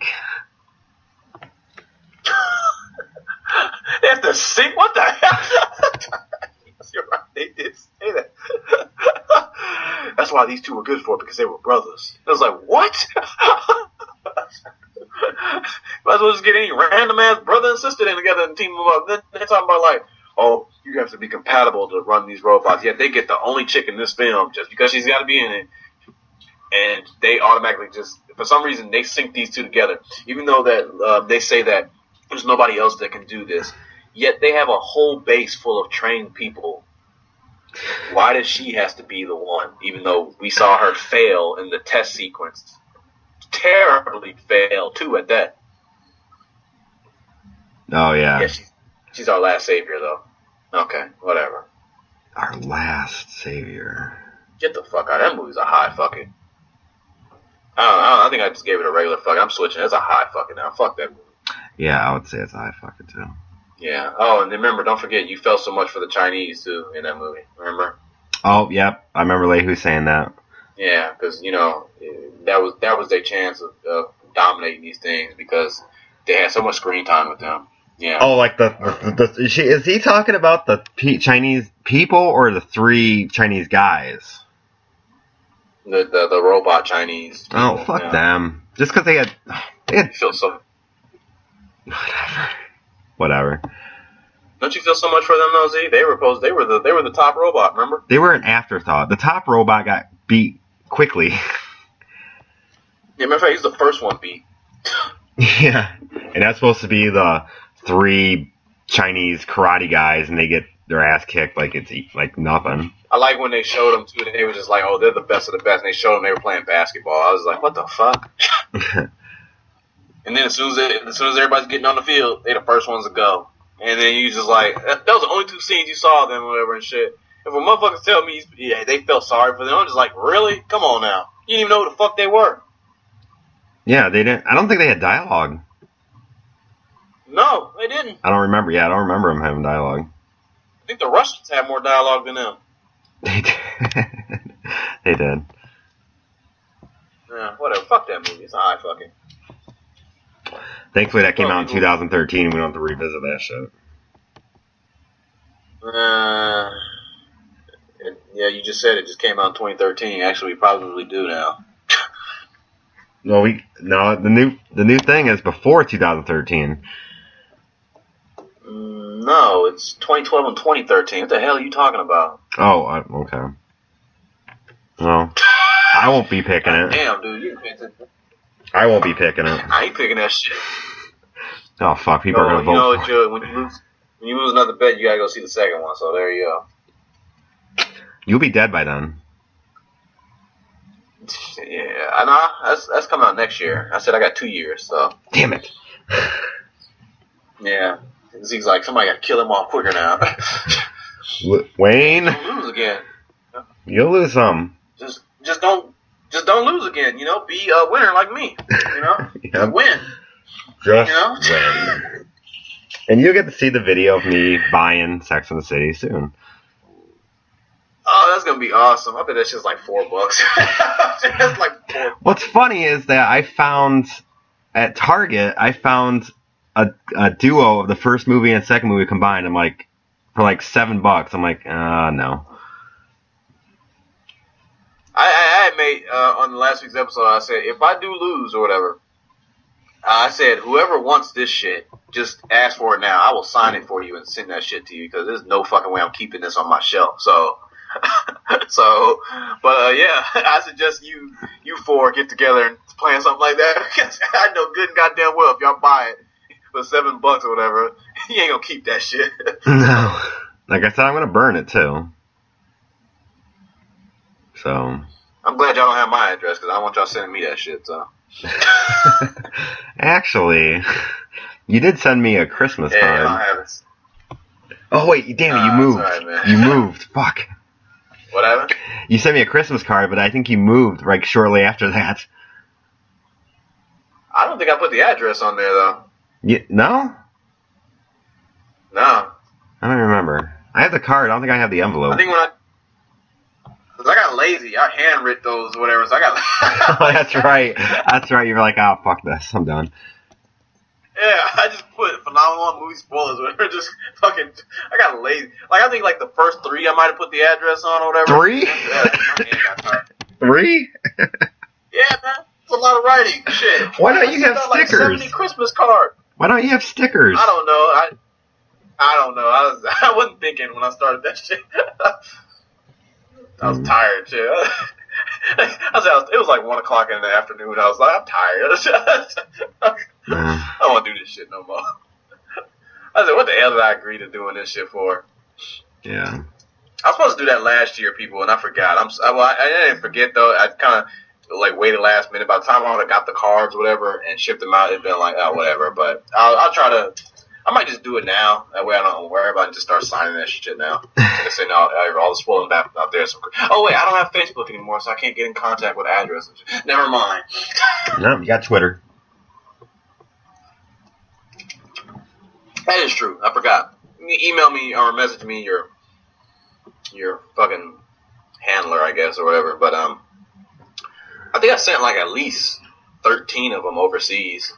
They have to sync? What the hell? You're right. They did say that. That's why these two were good for it, because they were brothers. I was like, what? Might as well just get any random ass brother and sister in together and team them up. Then they're talking about like, oh, you have to be compatible to run these robots. Yet they get the only chick in this film just because she's got to be in it. And they automatically just, for some reason, they sync these two together. Even though that uh, they say that there's nobody else that can do this. Yet they have a whole base full of trained people. Why does she has to be the one? Even though we saw her fail in the test sequence. Terribly fail, too, at that. Oh, yeah. Yeah, she's, she's our last savior, though. Okay, whatever. Our last savior. Get the fuck out. That movie's a high fucking. I don't, I don't I think I just gave it a regular fuck. I'm switching. It's a high fucking now. Fuck that movie. Yeah, I would say it's a high fucking too. Yeah. Oh, and remember, don't forget, you felt so much for the Chinese, too, in that movie. Remember? Oh, yep. I remember Lehu saying that. Yeah, because, you know, that was that was their chance of, of dominating these things because they had so much screen time with them. Yeah. Oh, like the, the, the is, she, is he talking about the P- Chinese people or the three Chinese guys? The the, the robot Chinese people, oh, fuck yeah. them. Just because they had, they had... You feel so... Whatever. Whatever. Don't you feel so much for them, though, Z? They were supposed, they were the they were the top robot, remember? They were an afterthought. The top robot got beat quickly. Yeah, matter of fact, he's the first one beat. Yeah. And that's supposed to be the three Chinese karate guys, and they get their ass kicked like it's like nothing. I like when they showed them, too, they were just like, oh, they're the best of the best, and they showed them they were playing basketball. I was like, what the fuck? And then as soon as, they, as soon as everybody's getting on the field, they're the first ones to go. And then you just like, that, that was the only two scenes you saw of them or whatever and shit. If a motherfuckers tell me, yeah, they felt sorry for them, I'm just like, really? Come on now. You didn't even know who the fuck they were. Yeah, they didn't. I don't think they had dialogue. No, they didn't. I don't remember. Yeah, I don't remember them having dialogue. I think the Russians had more dialogue than them. They did. They did. Yeah, whatever. Fuck that movie. It's a high fucking. Thankfully, that came out in two thousand thirteen. We don't have to revisit that shit. Uh, it, yeah, you just said it just came out in twenty thirteen. Actually, we probably do now. Well, we no the new the new thing is before two thousand thirteen. Mm, no, it's twenty twelve and twenty thirteen. What the hell are you talking about? Oh, I, okay. Well, I won't be picking it. Damn, dude, you picked it. I won't be picking it. I ain't picking that shit. Oh fuck! People no, are gonna you vote. know For it. what, when you lose, when you lose another bet, you gotta go see the second one. So there you go. You'll be dead by then. Yeah, I know. That's that's coming out next year. I said I got two years. So damn it. Yeah, Zeke's like somebody got to kill him off quicker now. Wayne, don't lose again. You'll lose some. Just just don't just don't lose again. You know, be a winner like me. You know, Yep. win. Just You know? win. And you'll get to see the video of me buying Sex and the City soon. Oh, that's gonna be awesome. I bet that's just like four bucks. That's like four. What's funny is that I found at Target, I found a, a duo of the first movie and second movie combined. I'm like, for like seven bucks. I'm like, uh, no. I, I, I had made uh, on the last week's episode. I said if I do lose or whatever, I said whoever wants this shit, just ask for it now. I will sign it for you and send that shit to you because there's no fucking way I'm keeping this on my shelf. So. so, but uh, yeah, I suggest you you four get together and plan something like that. Because I know good and goddamn well if y'all buy it for seven bucks or whatever, you ain't gonna keep that shit. No. Like I said, I'm gonna burn it too. So. I'm glad y'all don't have my address because I don't want y'all sending me that shit. So. Actually, you did send me a Christmas yeah, card. I don't have it. Oh wait, damn it, you Uh, moved. that's all right, man. You moved. Fuck. Whatever. You sent me a Christmas card, but I think you moved like shortly after that. I don't think I put the address on there though. You, no? No. I don't remember. I have the card. I don't think I have the envelope. I think when I, cause I got lazy, I handwrit those or whatever. So I got. Oh, that's right. That's right. You were like, oh fuck this, I'm done. Yeah, I just put phenomenal movie spoilers. Whatever. Just fucking, I got lazy. Like I think like the first three, I might have put the address on or whatever. Three? Yeah, Three? Yeah, man. It's a lot of writing. Shit. Why don't you have like stickers? seventy Christmas card. Why don't you have stickers? I don't know. I I don't know. I was I wasn't thinking when I started that shit. I was Mm. tired, shit. I was, I was, it was like one o'clock in the afternoon. I was like, I'm tired. Mm. I don't want to do this shit no more. I said, what the hell did I agree to doing this shit for? Yeah. I was supposed to do that last year, people, and I forgot. I'm I, well, I, I didn't forget though. I kind of like waited last minute. By the time I would have got the cards, or whatever, and shipped them out, it'd been like, oh, whatever. But I'll, I'll try to. I might just do it now. That way I don't worry about it and just start signing that shit now. I say, no, all the spoiling back out there. Some, oh, wait, I don't have Facebook anymore, so I can't get in contact with addresses. Never mind. No, you got Twitter. That is true. I forgot. Email me or message me your your fucking handler, I guess, or whatever. But um, I think I sent like at least thirteen of them overseas.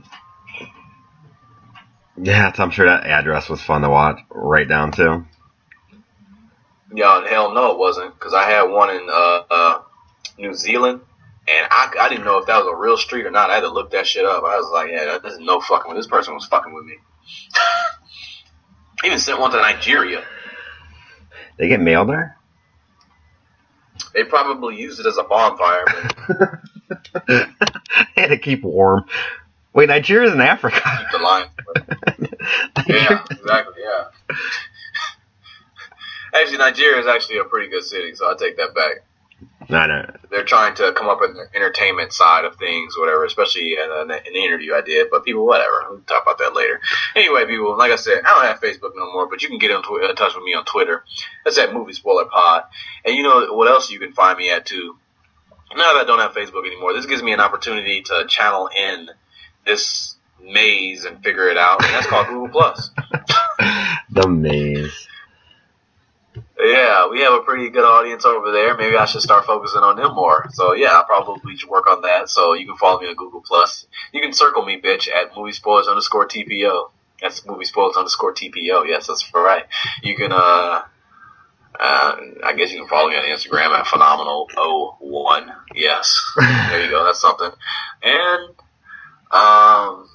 Yeah, I'm sure that address was fun to watch, write down too. Yeah, hell no, it wasn't, because I had one in uh, uh, New Zealand, and I, I didn't know if that was a real street or not. I had to look that shit up. I was like, yeah, this is no fucking with. This person was fucking with me. I even sent one to Nigeria. They get mail there? They probably used it as a bonfire. But they had to keep warm. Wait, Nigeria's in Africa. Keep the line. Yeah, exactly, yeah. Actually, Nigeria is actually a pretty good city, so I take that back. I know. They're trying to come up with the entertainment side of things, whatever, especially in, in, in the interview I did. But people, whatever. We'll talk about that later. Anyway, people, like I said, I don't have Facebook no more, but you can get in, tw- in touch with me on Twitter. That's at Movie Spoiler Pod. And you know what else you can find me at, too? Now that I don't have Facebook anymore, this gives me an opportunity to channel in this maze and figure it out, and that's called Google Plus. The maze. Yeah, we have a pretty good audience over there. Maybe I should start focusing on them more. So yeah, I'll probably should work on that. So you can follow me on Google Plus. You can circle me, bitch, at movie spoilers underscore T P O. That's movie spoilers underscore T P O. Yes, that's right. You can uh uh I guess you can follow me on Instagram at phenomenal oh one. Yes. There you go, that's something. And um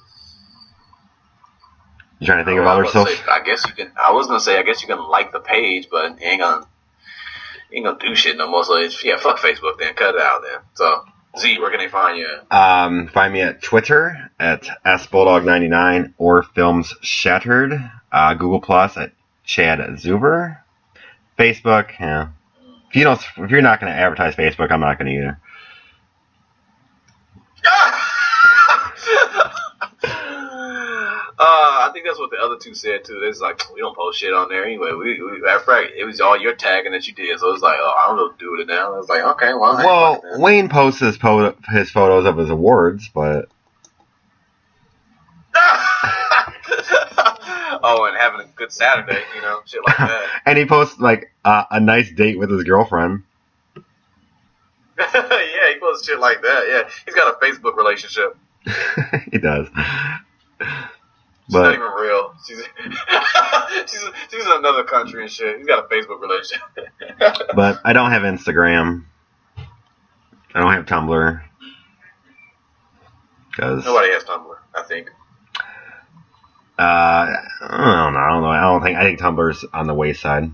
You trying to think I of other was gonna social? say, I guess you can. I was gonna say, I guess you can like the page, but you ain't gonna, you ain't gonna do shit no more. So it's, yeah, fuck Facebook then. Cut it out then. So Z, where can they find you? Um, find me at Twitter at S Bulldog ninety-nine or Films Shattered. Uh, Google Plus at Chad Zuber. Facebook, yeah. If you don't, if you're not gonna advertise Facebook, I'm not gonna either. Uh, I think that's what the other two said too. It's like, we don't post shit on there anyway. We, we, matter of fact, it was all your tagging that you did, so it's like, oh, I don't know what to do with it now. I was like, okay, well, I Well, ain't Wayne posts his, po- his photos of his awards, but oh, and having a good Saturday, you know, shit like that. and he posts like uh, a nice date with his girlfriend. Yeah, he posts shit like that. Yeah, he's got a Facebook relationship. He does. She's But not even real. She's she's she's in another country and shit. He's got a Facebook relationship. but I don't have Instagram. I don't have Tumblr. Cause Nobody has Tumblr, I think. uh, I don't know. I don't know. I don't think. I think Tumblr's on the wayside.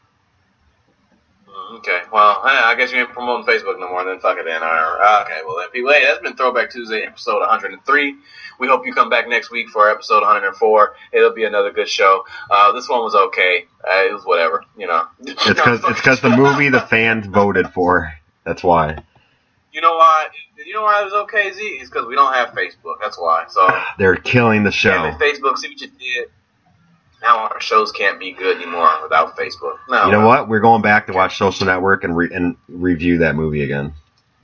Okay, well, I guess you ain't promoting Facebook no more, then fuck it then. All right. Okay, well, then, people, hey, that's been Throwback Tuesday, episode one hundred three. We hope you come back next week for episode one hundred four. It'll be another good show. Uh, this one was okay. Uh, it was whatever, you know. It's because it's because the movie the fans voted for. That's why. You know why? You know why it was okay, Z? It's because we don't have Facebook. That's why. So They're killing the show. Damn it, Facebook, see what you did. Now our shows can't be good anymore without Facebook. No, You know no. what? We're going back to watch Social Network and re- and review that movie again.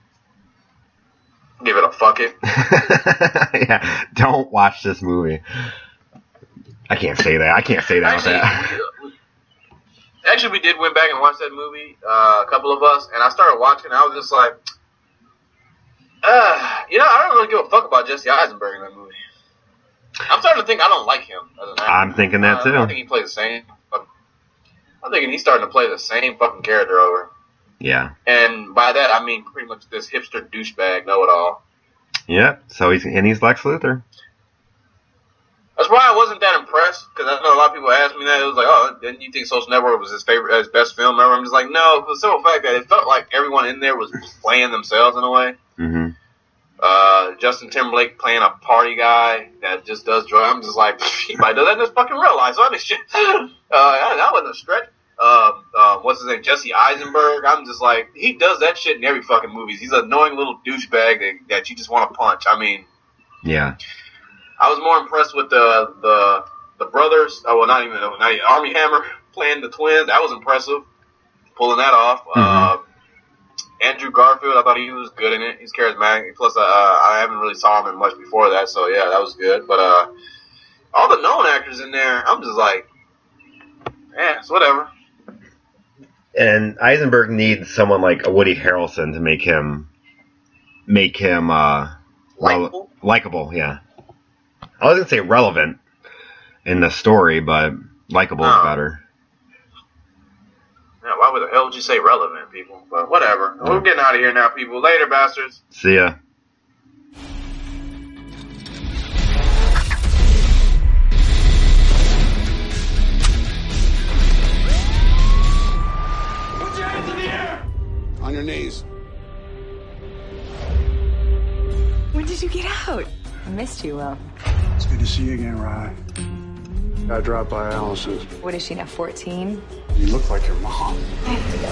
Give it a fuck it. Yeah, don't watch this movie. I can't say that. I can't say that. with Actually, that. we, actually, we did went back and watch that movie, uh, a couple of us, and I started watching, and I was just like, uh, you know, I don't really give a fuck about Jesse Eisenberg in that movie. I'm starting to think I don't like him as an actor. I'm thinking that too. I, I think he plays the same. I'm thinking he's starting to play the same fucking character over. Yeah. And by that I mean pretty much this hipster douchebag know-it-all. Yep. So he's and he's Lex Luthor. That's why I wasn't that impressed, because I know a lot of people asked me that. It was like, oh, didn't you think Social Network was his favorite, his best film ever? I'm just like, no, for the simple fact that it felt like everyone in there was playing themselves in a way. Mm-hmm. Uh, Justin Timberlake playing a party guy that just does drugs. I'm just like, he might do that in his fucking real life. So I mean, shit. Uh, that wasn't a stretch. Um, uh, what's his name? Jesse Eisenberg. I'm just like, he does that shit in every fucking movie. He's an annoying little douchebag that, that you just want to punch. I mean, yeah. I was more impressed with the the the brothers. Oh, well, not even not even, Armie Hammer playing the twins. That was impressive, pulling that off. Mm-hmm. Uh, Andrew Garfield, I thought he was good in it. He's charismatic. Plus, uh, I haven't really saw him in much before that, so yeah, that was good. But uh, all the known actors in there, I'm just like, yeah, it's whatever. And Eisenberg needs someone like a Woody Harrelson to make him make him uh, likable. Likable, yeah. I was gonna say relevant in the story, but likable no. is better. Yeah, why would the hell would you say relevant, people? But whatever. Yeah. We're getting out of here now, people. Later, bastards. See ya. Put your hands in the air! On your knees. When did you get out? I missed you, Will. It's good to see you again, Rye. I dropped by Allison's. What is she now, fourteen? You look like your mom. I have to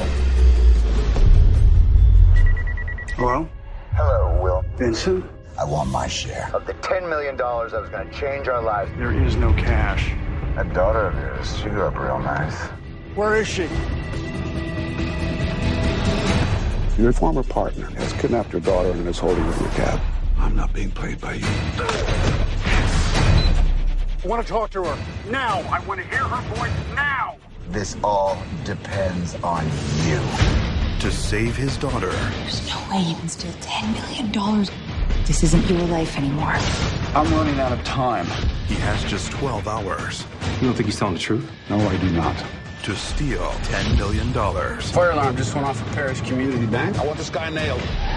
go. Hello? Hello, Will. Vincent? I want my share of the ten million dollars that was going to change our lives. There is no cash. That daughter of yours, she grew up real nice. Where is she? Your former partner has kidnapped your daughter and is holding her in a cab. I'm not being played by you. I want to talk to her. Now! I want to hear her voice now! This all depends on you. To save his daughter. There's no way you can steal ten million dollars. This isn't your life anymore. I'm running out of time. He has just twelve hours. You don't think he's telling the truth? No, I do not. To steal ten million dollars. Fire alarm just went off at Parish Community Bank. I want this guy nailed.